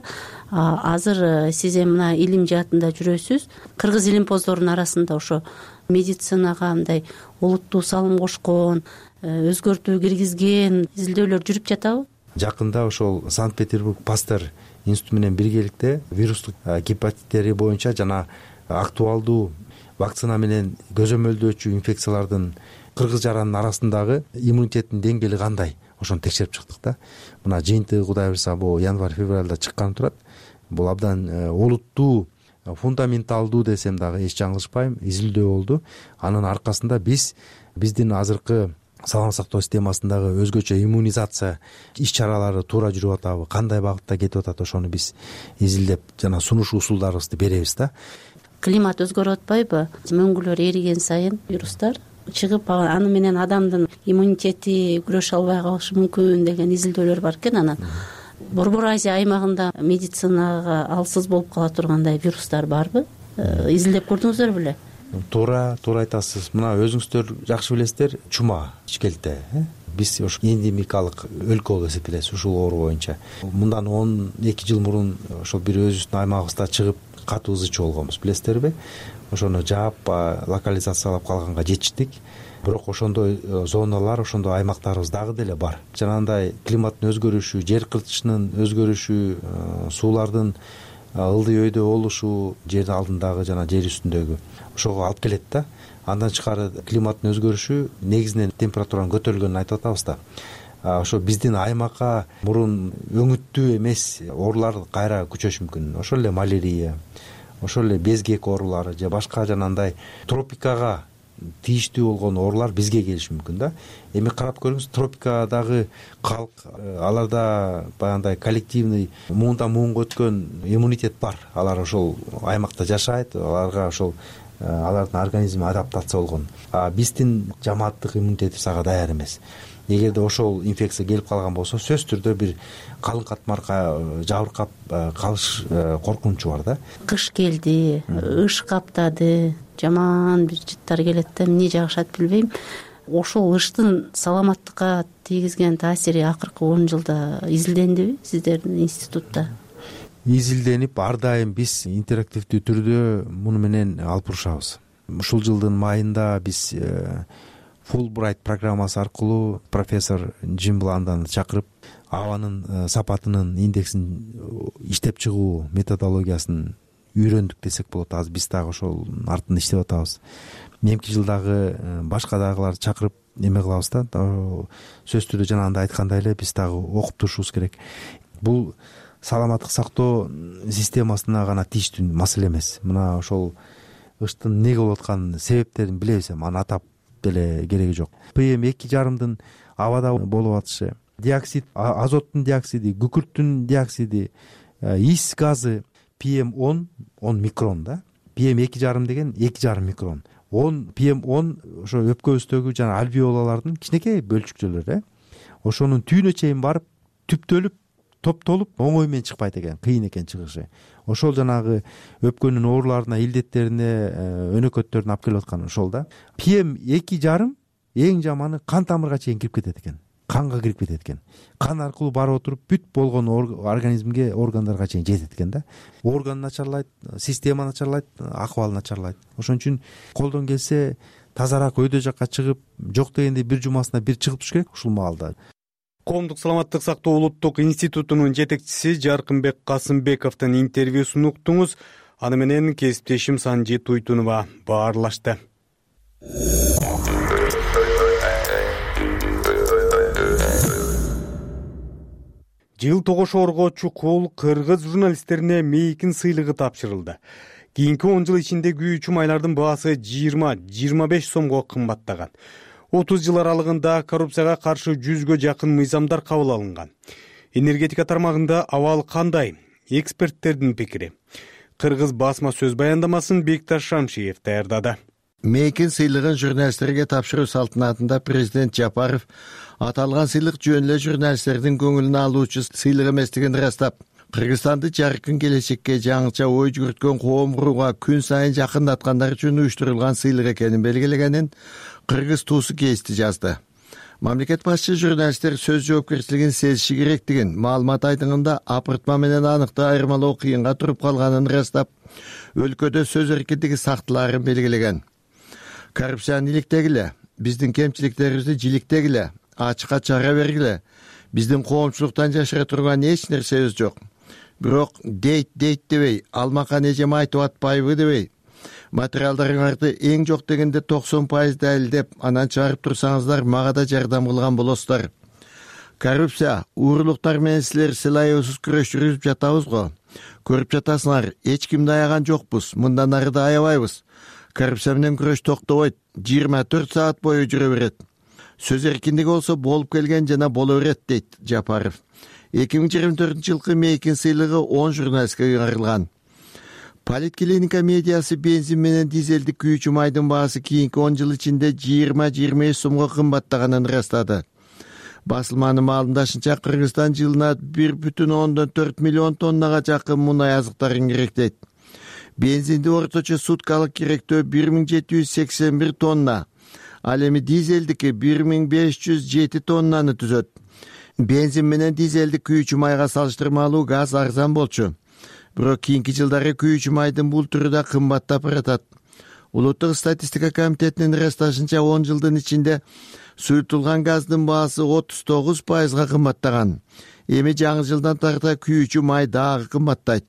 Азыр сиз мына илим жаатында жүрөсүз. Кыргыз илимпоздорунун арасында ошо медицинага мындай улуттуу салым кошкон, өзгөртүү киргизген изилдөөлөр жүрүп жатабы? Жакында ошол Санкт-Петербург Пастер институту менен биргеликте вирустук гепатиттери боюнча жана актуалдуу вакцина менен көзөмөлдөөчү инфекциялардын кыргыз жаранын арасындагы иммунитеттин деңгээли кандай, ошону текшерип чыктык да. Мына жыйынтыгы Кудай буйрса бул январь-февралда чыкканы турат. Бул абдан олуттуу, фундаменталдуу десем дагы эч жаңылышпайм, изилдөө болду. Анын аркасында биздин азыркы саламаттык сактоо системасындагы өзгөчө иммунизация иш-чаралары туура жүрүп атабы, кандай багытта кетип атат, ошону биз изилдеп жана сунуш усулдарыбызды беребиз да. Климат өзгөрүп атпайбы? Мөңгүлөр эриген сайын вирустар чыгып, аны менен адамдын иммунитети күрөшө албай калышы мүмкүн деген изилдөөлөр бар экен. Анан Борбор Азия аймагында медицинага алсыз болуп кала тургандай вирустар барбы? Изилдеп көрдүңүздөр беле? Туура айтасыз. Мына өзүңүздөр жакшы билесиздер, чума ичкелте. Биз ушу эндемикалык өлкө болуп эсептелебиз ушул оору боюнча. Мындан 12 жыл мурун ошол бир өзүбүздүн аймагыбызда чыгып катуу ызы болгонбуз, билесиздерби? Ошону жаап локализациялап калганга жетиштик. бирок ошондой зоналар, ошондой аймактарыбыз дагы деле бар. Жанагындай климаттын өзгөрүшү, жер кыртышынын өзгөрүшү, суулардын ылдый өйдө болушу, жер алдындагы жана жер үстүндөгү ошого алып келет да. Андан тышкары климаттын өзгөрүшү негизинен температуранын көтөрүлгөнүн айтып атабыз да. Ошо биздин аймакка мурун өңүттүү эмес оорулар кайра күчөшү мүмкүн. Ошол эле малярия, ошол эле безгек оорулары же башка жанагындай тропикага тийиштүү болгон оорулар бизге келиши мүмкүн да. Эми карап көрүңүз, тропикадагы калк, аларда баягындай коллективный муундан муунга өткөн иммунитет бар. Алар ошол аймакта жашайт, аларга ошол алардын организми адаптация болгон. Биздин жамааттык иммунитетибиз ага даяр эмес. Эгерде ошол инфекция келип калган болсо, сөзсүз түрдө бир калың катмарга жабыркап калыш коркунучу бар да. Кыш келди, ыш каптады, жаман бир жыттар келет да, эмне жагышат билбейм. Ошол ыштын саламаттыкка тийгизген таасири акыркы 10 жылда изилдендиби сиздердин институтта? Изилденип, ар дайым биз интерактивдүү түрдө муну менен алып урушабыз. Ушул жылдын майында биз Fulbright программасы аркылуу профессор Джим Бланданы чакырып, абанын сапатынын индексин иштеп чыгуу методологиясын үйрөндүк десек болот. Азыр биз дагы ошол артында иштеп атабыз. Эмки жылдагы башка дагыларды чакырып эме кылабыз да. Сөзсүз түрдө жанагындай айткандай эле биз дагы окуп турушубуз керек. Бул саламаттык сактоо системасына гана тийиштүү маселе эмес. Мына ошол ыштын эмне болуп атканын себептерин билебиз, аны атап деле кереги жок. PM2,5 абада болуп атышы, диоксид, азоттун диоксиди, күкүрттүн диоксиди, ис газы PM10 микрон да. PM2,5 деген 2,5 микрон. PM10 ошо өпкөбүздөгү жана альвеолалардын кичинекей бөлчүкчөлөрү. Ошонун түйүнө чейин барып, түптөлүп, топтолуп, оңой менен чыкпайт экен, кыйын экен чыгышы. Ошол жанагы өпкөнүн ооруларына, илдеттерине, өнөкөттөрүнө алып келип аткан ошол да. PM2,5 эң жаманы кан тамырга чейин кирип кетет экен. Канга кирип кетет экен. Кан аркылуу барып отуруп, бүт болгон организмге, органдарга чейин жетет экен да. Орган начарлайт, система начарлайт, акыбал начарлайт. Ошон үчүн колдон келсе тазараак өйдө жакка чыгып, жок дегенде бир жумасына бир чыгып туруш керек ушул маалда. Коомдук саламаттык сактоо улуттук институтунун жетекчиси Жаркынбек Касымбековдун интервьюсун уктуңуз. Аны менен кесиптешим Санжи Туйтунова баарлашты. Жыл тогошоорго чукул кыргыз журналисттерине мейкин сыйлыгы тапшырылды. Кийинки 10 жыл ичинде күйүүчү майлардын баасы 20-25 сомго кымбаттаган. 30 жыл аралыгында коррупцияга каршы 100гө жакын мыйзамдар кабыл алынган. Энергетика тармагында абал кандай? Эксперттердин пикири. Кыргыз басма сөз баяндамасын Бекташ Шамшиев даярдады. Мейкин сыйлыгын журналисттерге тапшыруу салтанатында президент Жапаров аталган сыйлык жөн эле журналисттердин көңүлүн алуучу сыйлык эместигин ырастап, Кыргызстанды жаркын келечекке жаңыча ой жүгүрткөн коом курууга күн сайын жакындаткандар үчүн уюштурулган сыйлык экенин белгилегенин кыргыз туусу кести жазды. Мамлекет башчы журналисттер сөз жоопкерчилигин сезиши керектигин, маалымат айтымында апыртма менен аныкты айырмалоо кыйынга туруп калганын ырастап, өлкөдө сөз эркиндиги сактылаарын белгилеген. Коррупцияны иликтегиле, биздин кемчиликтерибизди жиликтегиле, ачыкка чыгара бергиле. Биздин коомчулуктан жашыра турган эч нерсебиз жок. Бирок дейт дебей, алмакан эжем айтып атпайбы дебей, материалдарыңарды эң жок дегенде 90% далилдеп, анан чыгарып турсаңыздар, мага да жардам кылган болосуздар. Коррупция, уурулуктар менен силер сылайыбысыз күрөш жүргүзүп жатабыз го. Көрүп жатасыңар, эч кимди аяган жокпуз, мындан ары да аябайбыз. Коррупция менен күрөш токтобойт, 24 саат бою жүрө берет. Сөз эркиндиги болсо болуп келген жана боло берет, дейт Жапаров. 2024 жылкы Мейкин сыйлыгы 10 журналистке кыйгарылган. Политклиника медиасы бензин менен дизелди күйүүчү майдын баасы кийинки 10 жыл ичинде 20-25 сомго кымбаттаганын ырастады. Басылманын маалымдашынча, Кыргызстан жылына 1,4 миллион тоннага жакын мунай азыктарын керектейт. Бензинди орточо суткалык керектөө 1781 тонна. Ал эми дизелдики 1507 тоннаны түзөт. Бензин менен дизелди күйүүчү майга салыштырмалуу газ арзан болчу. Бирок кийинки жылдары күйүүчү майдын бул түрү да кымбаттап баратат. Улуттук статистика комитетинин ырасташынча 10 жылдын ичинде суютулган газдын баасы 39% кымбаттаган. Эми жаңы жылдан тарта күйүүчү май дагы кымбаттайт.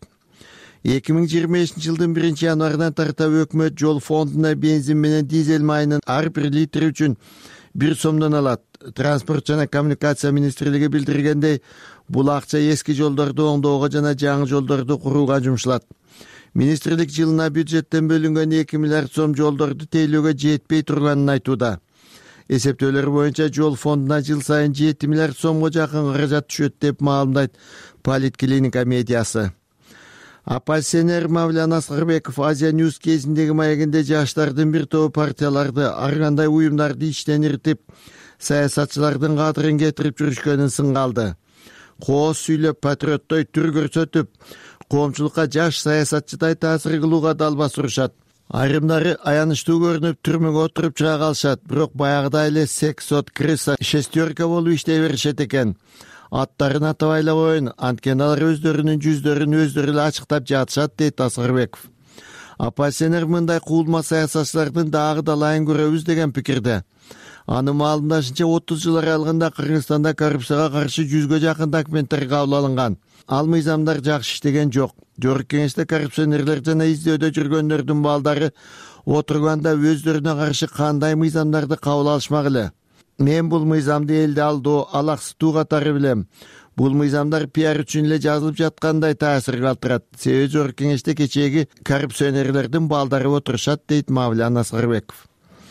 2025 жылдын 1 январынан тарта өкмөт жол фондуна бензин менен дизель майынын ар бир литри үчүн 1 сомдон алат. Транспорт жана коммуникация министрлиги билдиргендей, бул акча эски жолдорду оңдоого жана жаңы жолдорду курууга жумшалат. Министрлик жылына бюджеттен бөлүнгөн 2 миллиард сом жолдорду тейлөөгө жетпей турганын айтууда. Эсептөөлөр боюнча жол фондуна жыл сайын 7 миллиард сомго жакын каражат түшөт деп маалымдайт Политклиника медиасы. Оппозиционер Мавлян Аскарбеков Азия Ньюс кезиндеги маегинде жаштардын бир тобу партияларды, ар кандай уюмдарды иштен иртип, саясатчылардын кадырын кетирип жүрүшкөнүн сынга алды. Кооз сүйлөп, патриоттой түр көрсөтүп, коомчулукка жаш саясатчыдай таасир кылууга далбас урушат. Айрымдары аянычтуу көрүнүп, түрмөгө отуруп чыга калышат, бирок баягыдай эле сексот крыса шестерка болуп иштей беришет экен. Аттарын атабайлап коеюн, анткени алар өздөрүнүн жүздөрүн өздөрү эле ачыктап жатышат, дейт Аскарбеков. Оппозиционер мындай куулма саясатчылардын дагы далайын көрөбүз деген пикирде. Анын маалымдашынча 30 жыл аралыгында Кыргызстанда коррупцияга каршы 100гө жакын документтер кабыл алынган. Ал мыйзамдар жакшы иштеген жок. Жогорку кеңеште коррупционерлер жана издөөдө жүргөндөрдүн балдары отурганда өздөрүнө каршы кандай мыйзамдарды кабыл алышмак эле. Мен бул мыйзамды элди алдоо, алаксытуу катары билем. Бул мыйзамдар пиар үчүн эле жазылып жаткандай таасир калтырат. Себеби жогорку кеңеште кечээги коррупционерлердин балдары отурушат, дейт Мавлян Аскарбеков.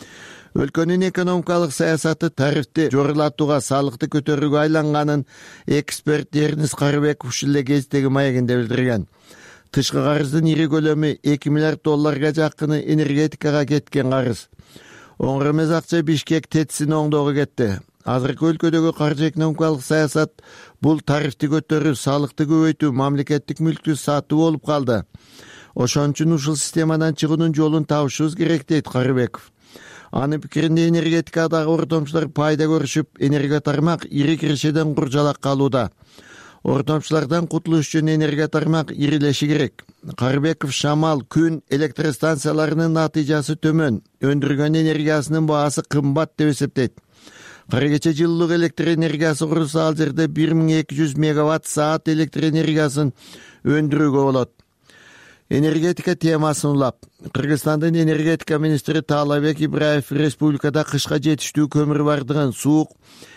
Өлкөнүн экономикалык саясаты тарифти жорулатууга, салыкты көтөрүүгө айланганын эксперт Эрнис Карыбеков ушул эле кездеги маегинде билдирген. Тышкы карыздын ири көлөмү 2 миллиард долларга жакыны энергетикага кеткен карыз. Оңор эмес акча Бишкек ТЭЦин оңдоого кетти. Азыркы өлкөдөгү каржы экономикалык саясат бул тарифти көтөрүү, салыкты көбөйтүү, мамлекеттик мүлктү сатуу болуп калды. Ошон үчүн ушул системадан чыгуунун жолун табышыбыз керек, дейт Карыбеков. Анын пикиринде энергетикадагы ортомчулар пайда көрүшүп, энергия тармак ири киришеден куржалак калууда. Ортомчулардан кутулуш үчүн энергия тармак ирилеши керек. Карыбеков шамал, күн электростанцияларынын натыйжасы төмөн, өндүргөн энергиясынын баасы кымбат деп эсептейт. Кара кече жылуулук электр энергиясы курулса, ал жерде 1200 мегаватт саат электр энергиясын өндүрүүгө болот. Энергетика темасын улап, Кыргызстандын энергетика министри Таалайбек Ибраев республикада кышка жетиштүү көмүр бардыгын, суук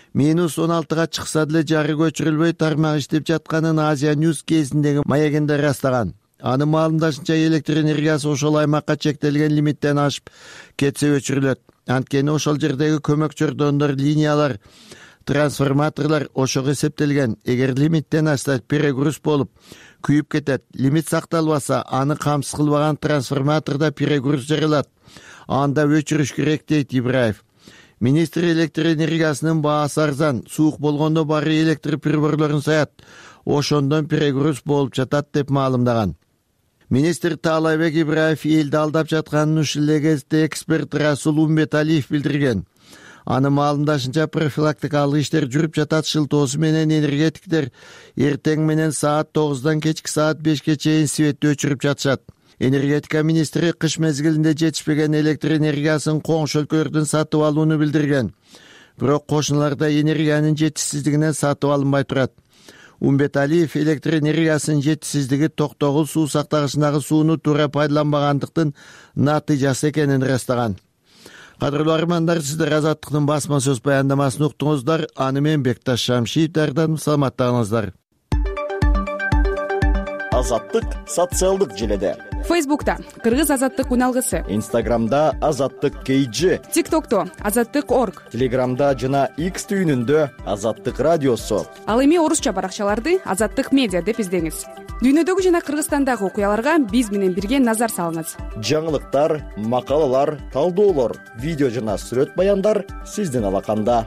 -16га чыкса деле жары көчүрүлбөй тармак иштеп жатканын Азия Ньюс кезиндеги маегинде ырастаган. Анын маалымдашынча электр энергиясы ошол аймакка чектелген лимиттен ашып кетсе өчүрүлөт. Анткени ошол жердеги көмөк чордондор, линиялар, трансформаторлор ошого эсептелген. Эгер лимиттен ашса, перегруз болуп күйүп кетет. Лимит сакталбаса, аны камсыз кылбаган трансформатордо перегруз жаралат. Анда өчүрүш керек, дейт Ибраев. Министр электр энергиясынын баасы арзан, суук болгондо баары электр приборлорун саят, ошондон перегруз болуп жатат деп маалымдаган. Министр Таалайбек Ибраев элди алдап жатканын ушул эле кезде эксперт Расул Умбеталиев билдирген. Анын маалымдашынча профилактикалык иштер жүрүп жатат. Шылтоосу менен энергетиктер эртең менен саат 9-дан кечки саат 5ке чейин светти өчүрүп жатышат. Энергетика министри кыш мезгилинде жетишпеген электр энергиясын коңшу өлкөлөрдөн сатып алууну билдирген. Бирок кошуналарда энергиянын жетишсиздигинен сатып алынбай турат. Умбеталиев электр энергиясынын жетишсиздиги Токтогул суу сактагычындагы сууну туура пайдаланбагандыктын натыйжасы экенин ырастаган. Кадырлуу армандар, сиздер Азаттыктын басма сөз баяндамасын уктуңуздар. Аны мен Бекташ Шамшиев даярдадым. Саламаттыгыңыздар. Азаттык социалдык желеде. Фейсбукта Кыргыз Азаттык уналгысы, Инстаграмда Азаттык KG, ТикТокто Азаттык.орг, Телеграмда жана X түйүнүндө Азаттык радиосу. Ал эми орусча баракчаларды Азаттык медиа деп издеңиз. Дүйнөдөгү жана Кыргызстандагы окуяларга биз менен бирге назар салыңыз. Жаңылыктар, макалалар, талдоолор, видео жана сүрөт баяндар сиздин алаканда.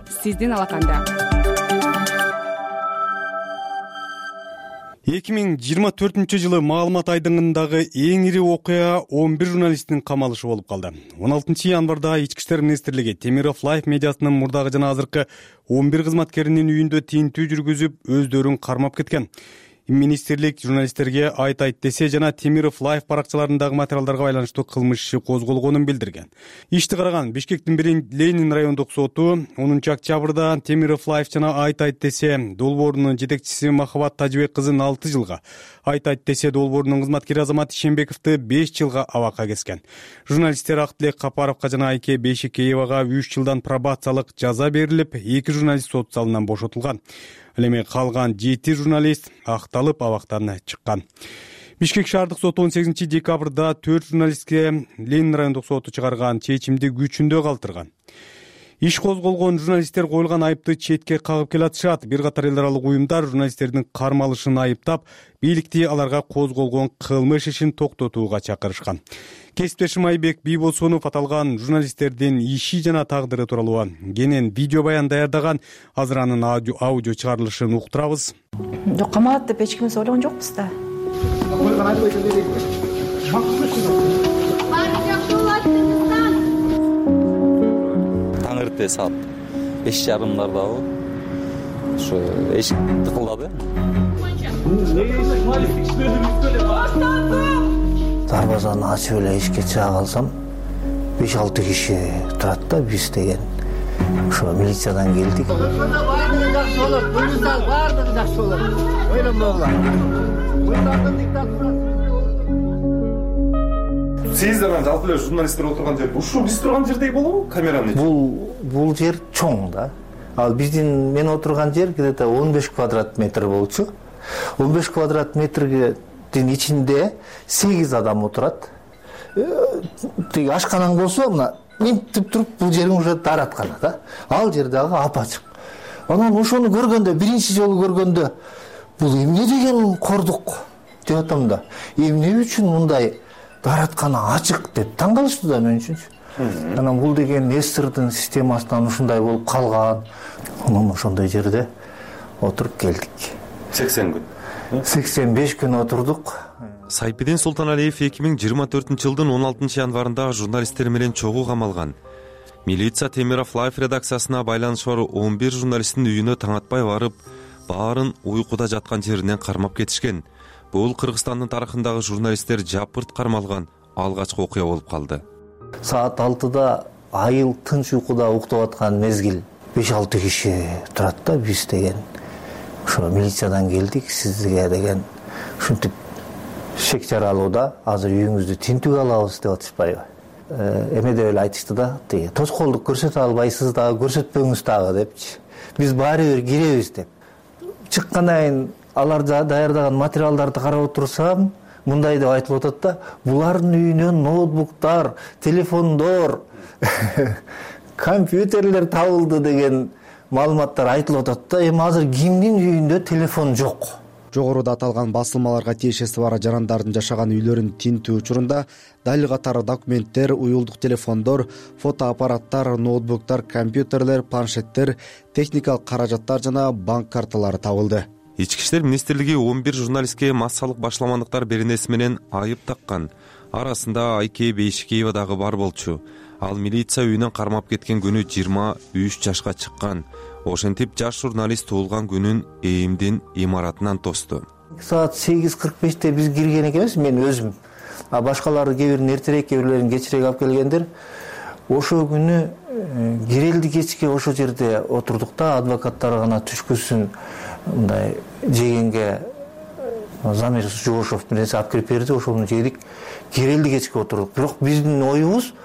2024 жылы маалымат айдыңындагы эң ири окуя 11 журналисттин камалышы болуп калды. 16 январда Ички иштер министрлиги Темиров Лайф медиасынын мурдагы жана азыркы 11 кызматкеринин үйүндө тинтүү жүргүзүп, өздөрүн кармап кеткен. Министрлик журналисттерге айт десе жана Темиров Лайф баракчаларындагы материалдарга байланыштуу кылмыш иши козголгонун билдирген. Ишти караган Бишкектин Ленин райондук соту 10 октябрда Темиров Лайф жана айт десе долбоорунун жетекчиси Махабат Тажыбек кызын 6 жылга, айт десе долбоорунун кызматкери Азамат Ишенбековду 5 жылга абакка кескен. Журналисттер Актилек Капаровго жана Айке Бейшекеевага 3 жылдан пробациялык жаза берилип, 2 журналист сот залынан бошотулган. Ал эми калган 7 журналист акталып абактан чыккан. Бишкек шаардык соту 18 декабрда 4 журналистке Ленин райондук соту чыгарган чечимди күчүндө калтырган. Иш козголгон журналисттер коюлган айыпты четке кагып келатышат. Бир катар эл аралык уюмдар журналисттердин кармалышын айыптап, бийликти аларга козголгон кылмыш ишин токтотууга чакырышкан. Кесиптешим Айбек Бийбосунов аталган журналисттердин иши жана тагдыры тууралуу кенен видео баян даярдаган. Азыр анын аудио чыгарылышын уктурабыз. Жок, камалат деп эч кимиз ойлогон жокпуз да. Таң эрте саат 5:30 ошо эшик тыкылдады. Дарбазаны ачып эле эшикке чыга калсам 5-6 киши турат да, биз деген. Ошо милициядан келдик. Баардыгы жакшы болот, буюрса баардыгы жакшы болот. Ойлонбогула. Сиздер жалпы эле журналисттер отурган жер ушул биз турган жердей болобу? Камеранын Бул жер чоң да. Ал биздин мен отурган жер где-то 15 квадрат метр болчу. 15 квадрат метрдин ичинде 8 адам отурат. Тиги ашканаң болсо, мына мынтип туруп бул жериң уже дараткана да. Ал жер дагы апачык. Анан ошону көргөндө, биринчи жолу көргөндө бул эмне деген кордук деп атам да. Эмне үчүн мындай дараткана ачык деп таң калышты да мен үчүнчү. Анан бул деген эстердин системасынан ушундай болуп калган. Анан ошондой жерде отуруп келдик. 80 күн. 85 күн отурдук. Сайпидин Султаналиев 2024 жылдын 16 январында журналисттер менен чогуу камалган. Милиция Темиров Лайф редакциясына байланышы бар 11 журналисттин үйүнө таң атпай барып, баарын уйкуда жаткан жеринен кармап кетишкен. Бул Кыргызстандын тарыхындагы журналисттер жапырт кармалган алгачкы окуя болуп калды. Саат 6-да айыл тынч уйкуда уктап аткан мезгил 5-6 киши турат да, биз деген. Ошо милициядан келдик, сизге деген ушинтип шек жаралууда, азыр үйүңүздү тинтүүгө алабыз деп атышпайбы? Эме деп эле айтышты да, тиги тоскоолдук көрсөтө албайсыз дагы, көрсөтпөңүз дагы депчи. Биз баары бир киребиз деп. Чыккандан кийин алар даярдаган материалдарды карап отурсам, мындай деп айтылып атат да, булардын үйүнөн ноутбуктар, телефондор, компьютерлер табылды деген маалыматтар айтылып атат да. Эми азыр кимдин үйүндө телефон жок? Жогоруда аталган басылмаларга тиешеси бар жарандардын жашаган үйлөрүн тинтүү учурунда далил катары документтер, уюлдук телефондор, фотоаппараттар, ноутбуктар, компьютерлер, планшеттер, техникалык каражаттар жана банк карталары табылды. Ички иштер министрлиги 11 журналистке массалык башламандыктар беренеси менен айып таккан. Арасында Айке Бейшекеева дагы бар болчу. Ал милиция үйүнөн кармап кеткен күнү 23 жашка чыккан. Ошентип жаш журналист туулган күнүн ЭИМдин имаратынан тосту. Саат 8:45-те биз кирген экенбиз, мен өзүм. Башкалары кээ бирин эртерээк, кээ бирлерин кечирээк алып келгендер. Ошо күнү кирелди кечке ошо жерде отурдук да, адвокаттар гана түшкүсүн мындай жегенге Замир Жошов менен алып кирип берди, ошону жедик. Кирелди кечке отурдук. Бирок биздин оюбуз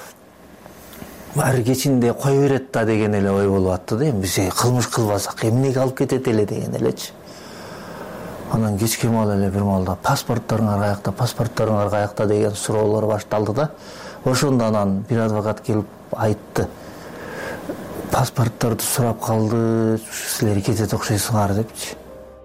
баары кечинде кое берет да деген эле ой болуп атты да. Эми биз кылмыш кылбасак эмнеге алып кетет эле деген элечи. Анан кечке маал эле бир маалда паспорттарыңар каякта деген суроолор башталды да. Ошондо анан бир адвокат келип айтты. Паспорттарды сурап калды, силер кетет окшойсуңар депчи.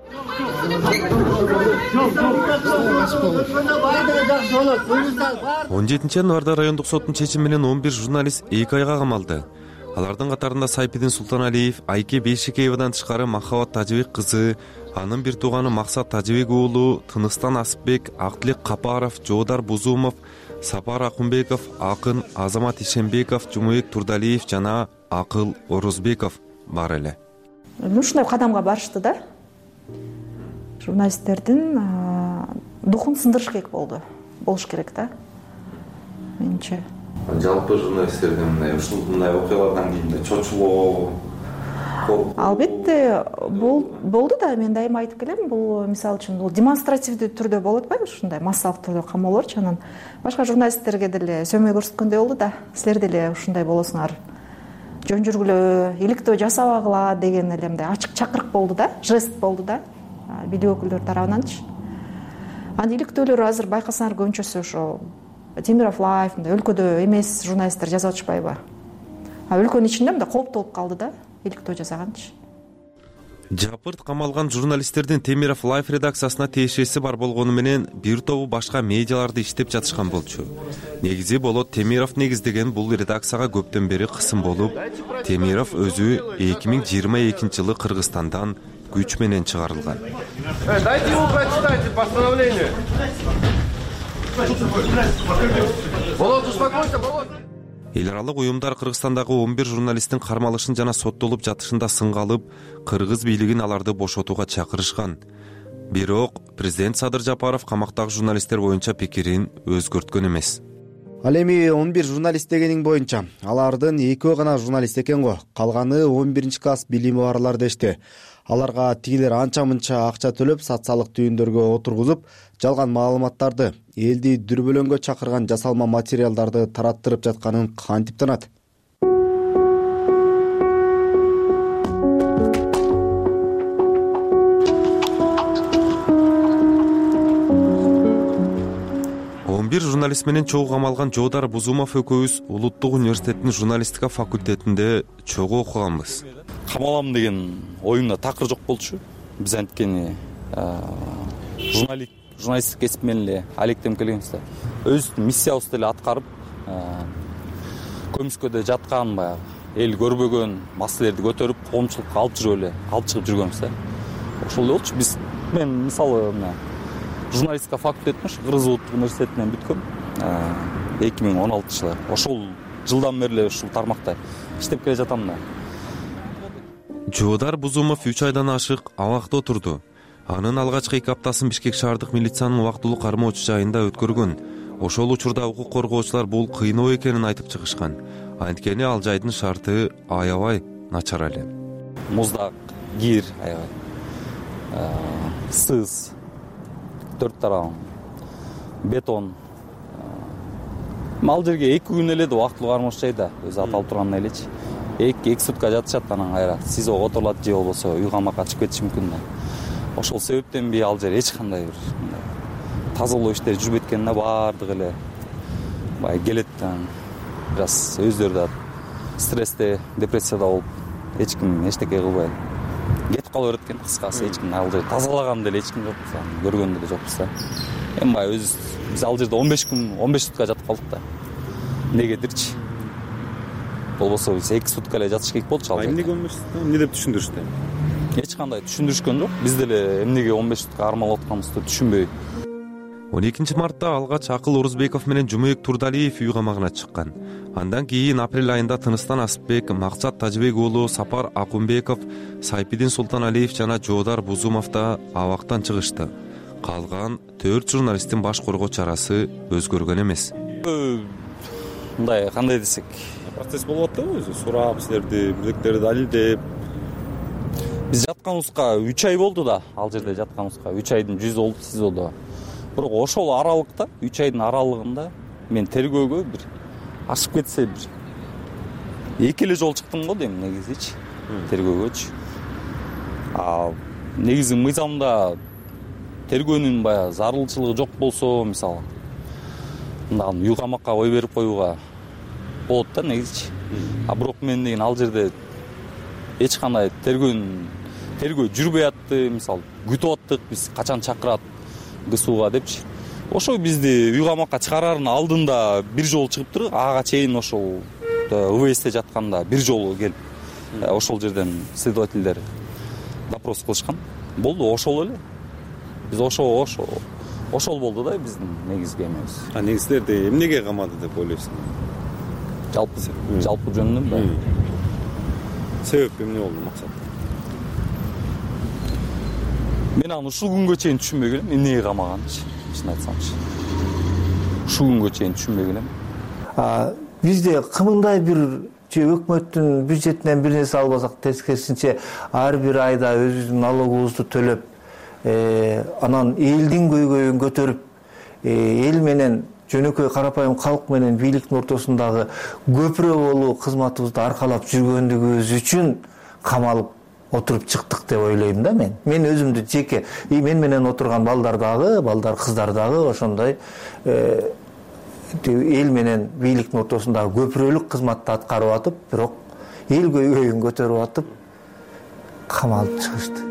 17 январда райондук соттун чечими менен 11 журналист 2 айга камалды. Алардын катарында Сайпидин Султаналиев, Айке Бейшекеевадан тышкары Махабат Тажыбек кызы, анын бир тууганы Максат Тажыбек уулу, Тыныстан Асыпбек, Актилек Капаров, Жоодар Бузумов, Сапар Акунбеков, Акын Азамат Ишенбеков, Жумабек Турдалиев жана Акыл Орозбеков бар эле. Ушундай кадамга барышты да. журналисттердин духун сындырыш керек болуш керек да, менимче. Жалпы журналисттердин мындай окуялардан кийин чочулоо албетте болду да, мен дайыма айтып келем, бул мисалы үчүн бул демонстративдүү түрдө болуп атпайбы, ушундай массалык түрдө камоолорчу, анан башка журналисттерге деле сөмөй көрсөткөндөй болду да, силер деле ушундай болосуңар, жөн жүргүлө, иликтөө жасабагыла деген эле мындай ачык чакырык болду да, жест болду да, бийлик өкүлдөрү тарабынанчы. Анан иликтөөлөр азыр байкасаңар көбүнчөсү ошо Темиров Лайф, мындай өлкөдө эмес журналисттер жазып атышпайбы? Өлкөнүн ичинде мындай кооптуу болуп калды да, иликтөө жасаганчы. Жапырт камалган журналисттердин Темиров Лайф редакциясына тиешеси бар болгону менен бир тобу башка медиаларды иштеп жатышкан болчу. Негизи болот Темиров негиздеген бул редакцияга көптөн бери кысым болуп, Темиров өзү 2022 жылы Кыргызстандан күч менен чыгарылган. Дайте его прочитайте постановление. Болот, успокойся, Болот. Эл аралык уюмдар Кыргызстандагы 11 журналисттин кармалышын жана соттолуп жатышында сынга алып, кыргыз бийлигин аларды бошотууга чакырышкан. Бирок президент Садыр Жапаров камактагы журналисттер боюнча пикирин өзгөрткөн эмес. Ал эми 11 журналист дегениң боюнча алардын 2 гана журналист экен го, калганы 11-класс билими барлар дешти. Аларга тигилер анча-мынча акча төлөп социалдык түйүндөргө отургузуп, жалган маалыматтарды, элди дүрбөлөңгө чакырган жасалма материалдарды тараттырып жатканын кантип танат? бир журналист менен чогуу камалган Жоодар Бузумов экөөбүз Улуттук университеттин журналистика факультетинде чогуу окуганбыз. Камалам деген оюмда такыр жок болчу. Биз анткени журналисттик кесип менен эле алектенип келгенбиз да. Өзүбүздүн миссиябызды эле аткарып, көмүскөдө жаткан баягы эл көрбөгөн маселелерди көтөрүп, коомчулукка алып чыгып жүргөнбүз да. Ошол эле болчу. Мен мисалы журналистика факультетин Кыргыз Улуттук университетинен бүткөм 2016 жылы. Ошол жылдан бери эле ушул тармакта иштеп келе жатам да. Жоодар Бузумов 3 айдан ашык абакта отурду. Анын алгачкы 2 аптасын Бишкек шаардык милициянын убактылуу кармоочу жайында өткөргөн. Ошол учурда укук коргоочулар бул кыйноо экенин айтып чыгышкан. Анткени ал жайдын шарты аябай начар эле. Муздак, кир, аябай. Сыз, 4 тарабы, бетон. Ал жерге 2 күн эле убактылуу кармоочу жайда, өзү аталып турган элечи. 2 сутка жатышат, анан кайра СИЗОго отурулат же болбосо үй камакка чыгып кетиши мүмкүн да. Ошол себептен ал жер эч кандай бир тазалоо иштери жүрбөйт экен да, баардыгы эле баягы келет да. Бираз өздөрү да стрессте, депрессияда болуп, эч ким эчтеке кылбай кетип кала берет экен. Кыскасы эч ким ал жерди тазалаган деле эч ким жок, көргөн деле жокпуз да. Эми баягы биз ал жерде 15 күн, 15 сутка жатып калдык да. Негедирчи? Болбосо биз 2 сутка эле жатыш керек болчу ал жерде. Эмнеге 15 сутка? Эмне деп түшүндүрүштү? Эч кандай түшүндүрүшкөн жок. Биз деле эмнеге 15 сутка кармалып атканыбызды түшүнбөй. 12 мартта алгач Акыл Орузбеков менен Жумейек Турдалиев үй камагына чыккан. Андан кийин апрель айында Тыныстан Асыпбек, Максат Тажыбек уулу, Сапар Акунбеков, Сайпидин Султаналиев жана Жоодар Бузумов да абактан чыгышты. Калган 4 журналисттин баш коргоо чарасы өзгөргөн эмес. Мындай кандай десек, процесс болуп атпайбы өзү? Сурап, силерди бирдектерди далилдеп. Биз жатканыбызга 3 ай болду да, ал жерде жатканыбызга 3 айдын 100 болду СИЗОдо. Бирок ошол аралыкта, 3 айдын аралыгында мен тергөөгө бир ашып кетсе бир 2 эле жолу чыктым го дейм негизичи, тергөөгөчү. Негизи мыйзамда тергөөнүн баягы зарылчылыгы жок болсо, мисалы, мындан үй камакка ой берип коюуга болот да негизичи. Бирок мен деген ал жерде эч кандай тергөө жүрбөй атты, мисалы, күтүп аттык, биз качан чакырат ГСУга депчи. Ошо бизди үй камакка чыгарардын алдында бир жолу чыгыптыр, ага чейин ошол ВСте жатканда бир жолу келип, ошол жерден следовательдер допрос кылышкан. Болду, ошол эле. Биз ошол болду да биздин негизги эмебиз. Негизлерди эмнеге камады деп ойлойсуң? Жалпы жөнүндө да. Себеп эмне болду, максат? мен аны ушул күнгө чейин түшүнбөй келем, эмнеге камаганычы, чын айтсамчы. Ушул күнгө чейин түшүнбөй келем. Бизде кымындай бир же өкмөттүн бюджетинен бир нерсе албасак, тескерисинче ар бир айда өзүбүздүн налогубузду төлөп, анан элдин көйгөйүн көтөрүп, эл менен жөнөкөй карапайым калк менен бийликтин ортосундагы көпүрө болуу кызматыбызды аркалап жүргөндүгүбүз үчүн камалып отуруп чыктык деп ойлойм да мен. Мен өзүмдү жеке, мен менен отурган балдар, кыздар дагы ошондой эл менен бийликтин ортосундагы көпүрөлүк кызматты аткарып атып, бирок эл көйгөйүн көтөрүп атып камалып чыгышты.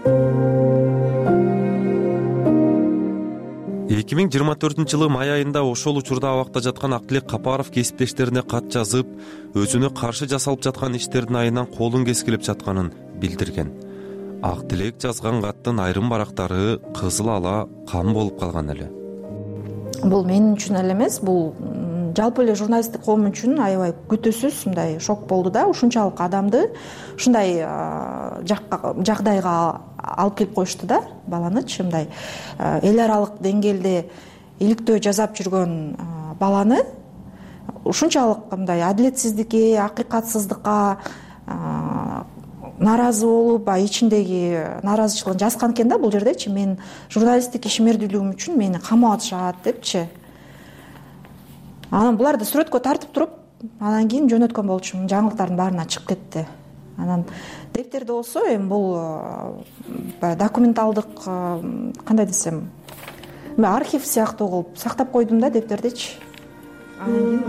2024-жылы май айында ошол учурда абакта жаткан Актилек Капаров кесиптештерине кат жазып, өзүнө каршы жасалып жаткан иштердин айынан колун кескилип жатканын билдирген. Актилек жазган каттын айрым барактары кызыл ала кам болуп калган эле. Бул мен үчүн эле эмес, бул жалпы эле журналисттик коом үчүн аябай күтүүсүз мындай шок болду да. Ушунчалык адамды ушундай жагдайга алып келип коюшту да, баланычы мындай эл аралык деңгээлде иликтөө жасап жүргөн баланы ушунчалык мындай адилетсиздикке, акыйкатсыздыкка нааразы болуп, ичиндеги нааразычылыгын жазган экен да бул жердечи. Мен журналисттик ишмердүүлүгүм үчүн мени камап атышат депчи. Анан буларды сүрөткө тартып туруп, анан кийин жөнөткөн болчумун. Жаңылыктардын баарына чыгып кетти. Анан дептерде болсо эми бул документалдык, кандай десем, архив сыяктуу кылып сактап койдум да дептердечи. Анан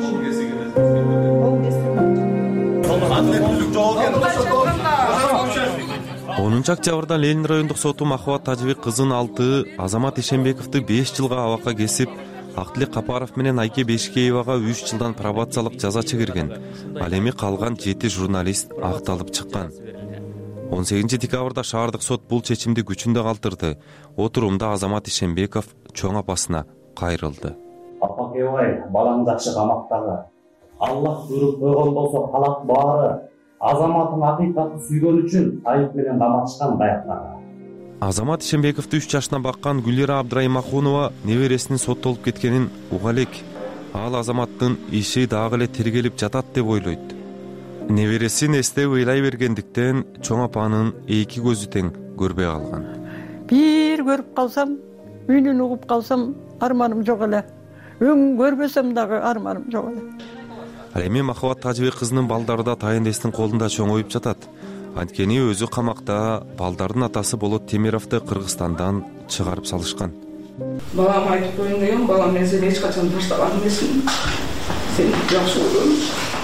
кийин 10 октябрда Ленин райондук соту Махабат Тажыбек кызын алты Азамат Ишенбековду 5 жылга абакка кесип, Актилек Капаров менен Айке Бешкеевага 3 жылдан пробациялык жаза чыгырген. Ал эми калган 7 журналист акталып чыккан. 18 декабрда шаардык сот бул чечимди күчүндө калтырды. Отурумда Азамат Ишенбеков чоң апасына кайрылды. Апа кебай, балаң жакшы камактагы. Аллах буйруп койгон болсо калат баары. Азаматын акыйкатты сүйгөн үчүн айып менен каматышкан даяктагы. Азамат Ишенбековду 3 жашына баккан Гүлира Абдраймахунова небересинин соттолуп кеткенин уга элек. Ал Азаматтын иши дагы эле тергелип жатат деп ойлойт. Небересин эстеп ыйлай бергендиктен чоң апанын эки көзү тең көрбөй калган. Бир көрүп калсам, үнүн угуп калсам, арманым жок эле. Өң көрбөсөм дагы арманым жок эле. Ал эми Махабат Тажыбек кызынын балдары да Тайындестин колунда чоңоюп жатат. Анткени өзү камакта, балдардын атасы Болот Темировду Кыргызстандан чыгарып салышкан. Балам айтып коеюн деген, балам мен сени эч качан таштаган эмесмин. Сени жакшы көрөм.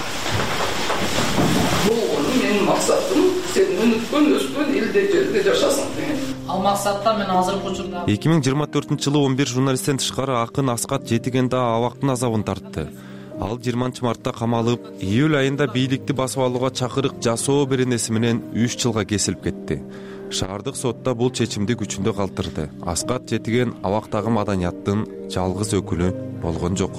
Бул менин максатым сен өнүккөн, өскөн элде жерде жашасың деген. Ал максатта мен азыркы учурда 2024-жылы 11 журналисттен тышкары акын Аскат Жетиген да абактын азабын тартты. Ал 20 мартта камалып, июль айында бийликти басып алууга чакырык жасоо беренеси менен 3 жылга кесилип кетти. Шаардык сотта бул чечимди күчүндө калтырды. Аскат Жетиген абактагы маданияттын жалгыз өкүлү болгон жок.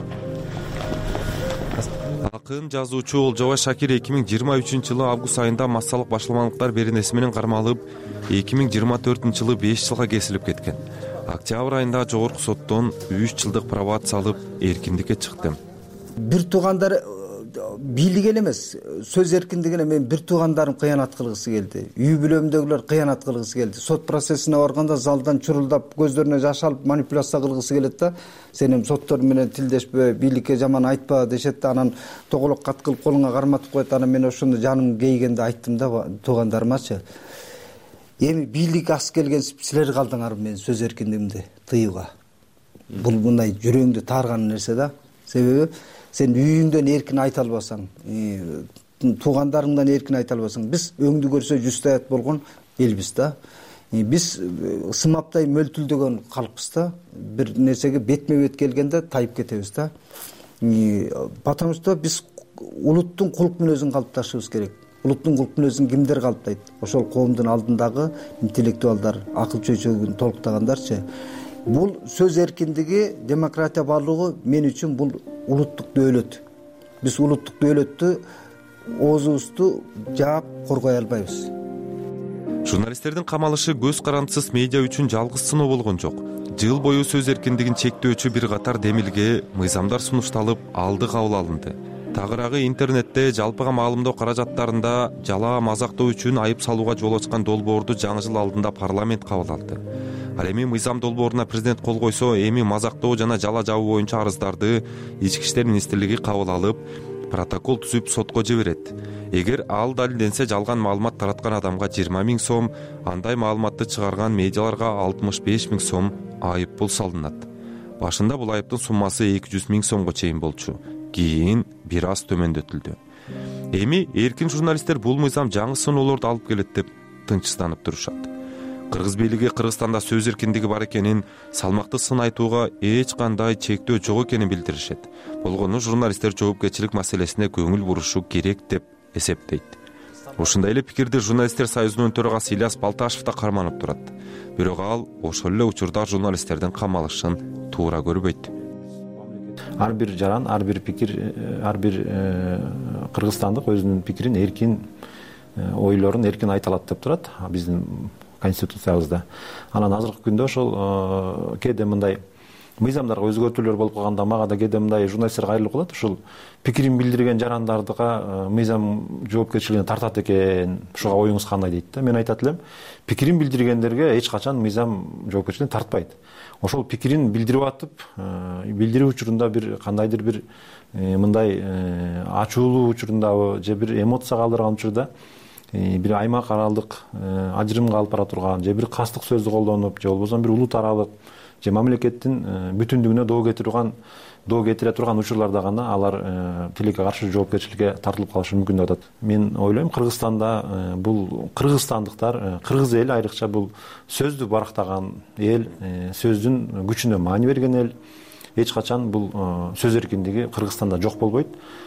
Акын жазуучу Олжобай Шакир 2023-жылы август айында массалык башаламалыктар беренеси менен кармалып, 2024-жылы 5 жылга кесилип кеткен. Октябрь айында жогорку соттон 3 жылдык пробация алып, эркиндикке чыкты. Бир туугандар бийлик эле эмес, сөз эркиндигине мен бир туугандарым кыянат кылгысы келди. Үй бүлөмдөгүлөр кыянат кылгысы келди. Сот процессине барганда залдан чурулдап, көздөрүнө жаш алып манипуляция кылгысы келет да. Сен соттор менен тилдешпе, бийликке жаман айтпа дешет да, анан тоголок кат кылып колуңа карматып коет. Анан мен ошондо жаным кейгенде айттым да туугандарымачы. Эми бийлик ас келген силер калдыңарбы мен сөз эркиндигимди тыюуга. Бул мындай жүрөгүңдү таарган нерсе да. Себеби сен үйүңдөн эркин айта албасаң, туугандарыңдан эркин айта албасаң, биз өңдү көрсө жүзтө аят болгон элбиз да. Биз сымаптай мөлтүлдөгөн калкпыз да. Бир нерсеге бетме бет келгенде тайып кетебиз да. Потому что биз улуттун кулк мүнөзүн калыпташыбыз керек. Улуттун кулк мүнөзүн кимдер калыптайт? Ошол коомдун алдындагы интеллектуалдар, акыл чөйчөгүн толуктагандарчы. Бул сөз эркиндиги, демократия баалуулугу мен үчүн бул улуттук дөөлөт. Биз улуттук дөөлөттү оозубузду жаап коргой албайбыз. журналисттердин камалышы көз карандысыз медиа үчүн жалгыз сыноо болгон жок. Жыл бою сөз эркиндигин чектөөчү бир катар демилге, мыйзамдар сунушталып, алды кабыл алынды. Тагыраагы интернетте жалпыга маалымдоо каражаттарында жалаа мазактоо үчүн айып салууга жол ачкан долбоорду жаңы жыл алдында парламент кабыл алды. Ал эми мыйзам долбооруна президент кол койсо, эми мазактоо жана жала жабуу боюнча арыздарды Ички иштер министрлиги кабыл алып, протокол түзүп сотко жиберет. Эгер ал далилденсе, жалган маалымат тараткан адамга 20 000 сом, андай маалыматты чыгарган медиаларга 65 000 сом айып пул салынат. Башында бул айыптын суммасы 200 000 сомго чейин болчу. Кийин бир аз төмөндөтүлдү. Эми эркин журналисттер бул мыйзам жаңы сыноолорду алып келет деп тынчсызданып турушат. Кыргыз бийлиги Кыргызстанда сөз эркиндиги бар экенин, салмакты сын айтууга эч кандай чектөө жок экенин билдиришет. Болгону журналисттер жоопкерчилик маселесине көңүл бурушу керек деп эсептейт. Ушундай эле пикирди журналисттер союзунун төрагасы Ильяс Балташев да карманып турат. Бирок ал ошол эле учурда журналисттердин камалышын туура көрбөйт. Ар бир жаран, ар бир пикир, ар бир кыргызстандык өзүнүн пикирин эркин, ойлорун эркин айта алат деп турат биздин конституциябызда. Анан азыркы күндө ошол кээде мындай мыйзамдарга өзгөртүүлөр болуп калганда, мага да кээде мындай журналисттер кайрылып калат. Ушул пикирин билдирген жарандардыга мыйзам жоопкерчилигине тартат экен, ушуга оюңуз кандай дейт да. Мен айтат элем, пикирин билдиргендерге эч качан мыйзам жоопкерчилигин тартпайт. Ошол пикирин билдирип атып, билдирүү учурунда бир кандайдыр бир мындай ачуулуу учурундабы же бир эмоция калтырган учурда бир аймак аралык ажырымга алып бара турган, же бир кастык сөздү колдонуп, же болбосо бир улут аралык же мамлекеттин бүтүндүгүнө доо кетире турган учурларда гана алар тилекке каршы жоопкерчиликке тартылып калышы мүмкүн деп атат. Мен ойлойм, Кыргызстанда бул кыргызстандыктар, кыргыз эли айрыкча бул сөздү барактаган эл, сөздүн күчүнө маани берген эл. Эч качан бул сөз эркиндиги Кыргызстанда жок болбойт.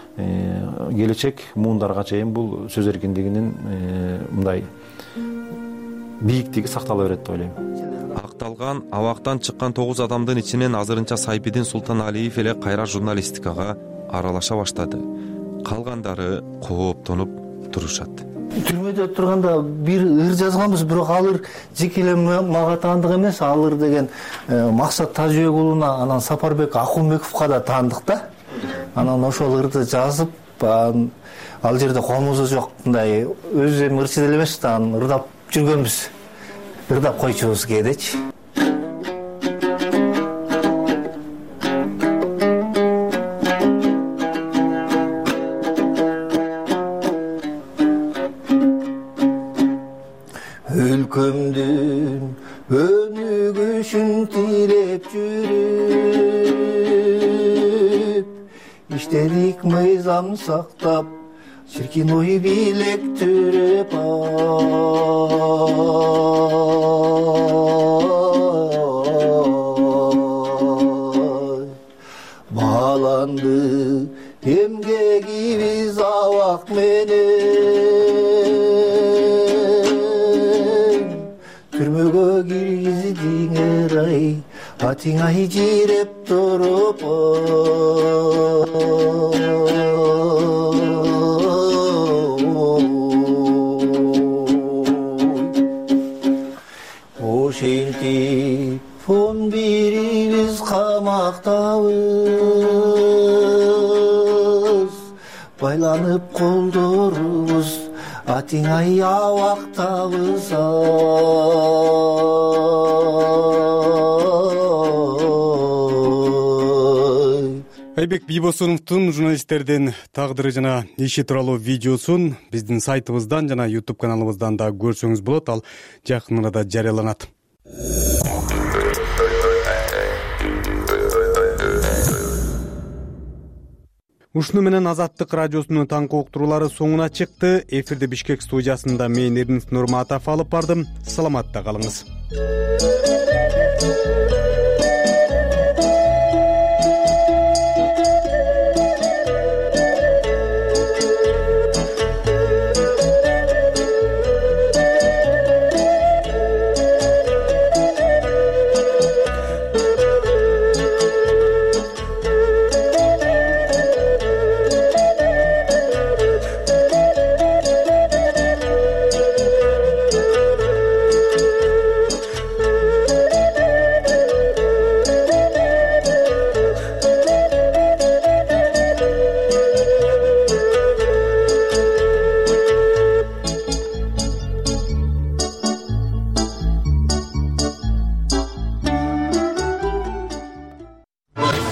Келечек муундарга чейин бул сөз эркиндигинин мындай бийиктиги сактала берет деп ойлойм. Акталган абактан чыккан 9 адамдын ичинен азырынча Сайпидин Султаналиев эле кайра журналистикага аралаша баштады. Калгандары кооптонуп турушат. Түрмөдө турганда бир ыр жазганбыз, бирок ал ыр жеке эле мага таандык эмес, ал ыр деген Максат Тажыбек уулуна, анан Сапарбек Акунбековго да таандык да. Анан ошол ырды жазып, ал жерде комузу жок, мындай өзү эми ырчы деле эмес да, ырдап жүргөнбүз. Ырдап койчубуз кээдечи. Өлкөмдүн өнүгүшүн тилеп жүрүп, иштедик мыйзам сактап, чиркин ой билектүрүп, бааланды эмгегибиз абак менен, түрмөгө киргиздиңер ай, атиңай жиреп туруп, ошентип 11 камактабыз, байланып колдорубуз, атиңай абактабыз. Айбек Бийбосуновдун журналисттердин тагдыры жана иши тууралуу видеосун биздин сайтыбыздан жана YouTube каналыбыздан да көрсөңүз болот. Ал жакын арада жарыяланат. Ушуну менен Азаттык радиосунун таңкы уктуруулары соңуна чыкты. Эфирди Бишкек студиясында мен Эрнис Нурматов алып бардым. Саламатта калыңыз.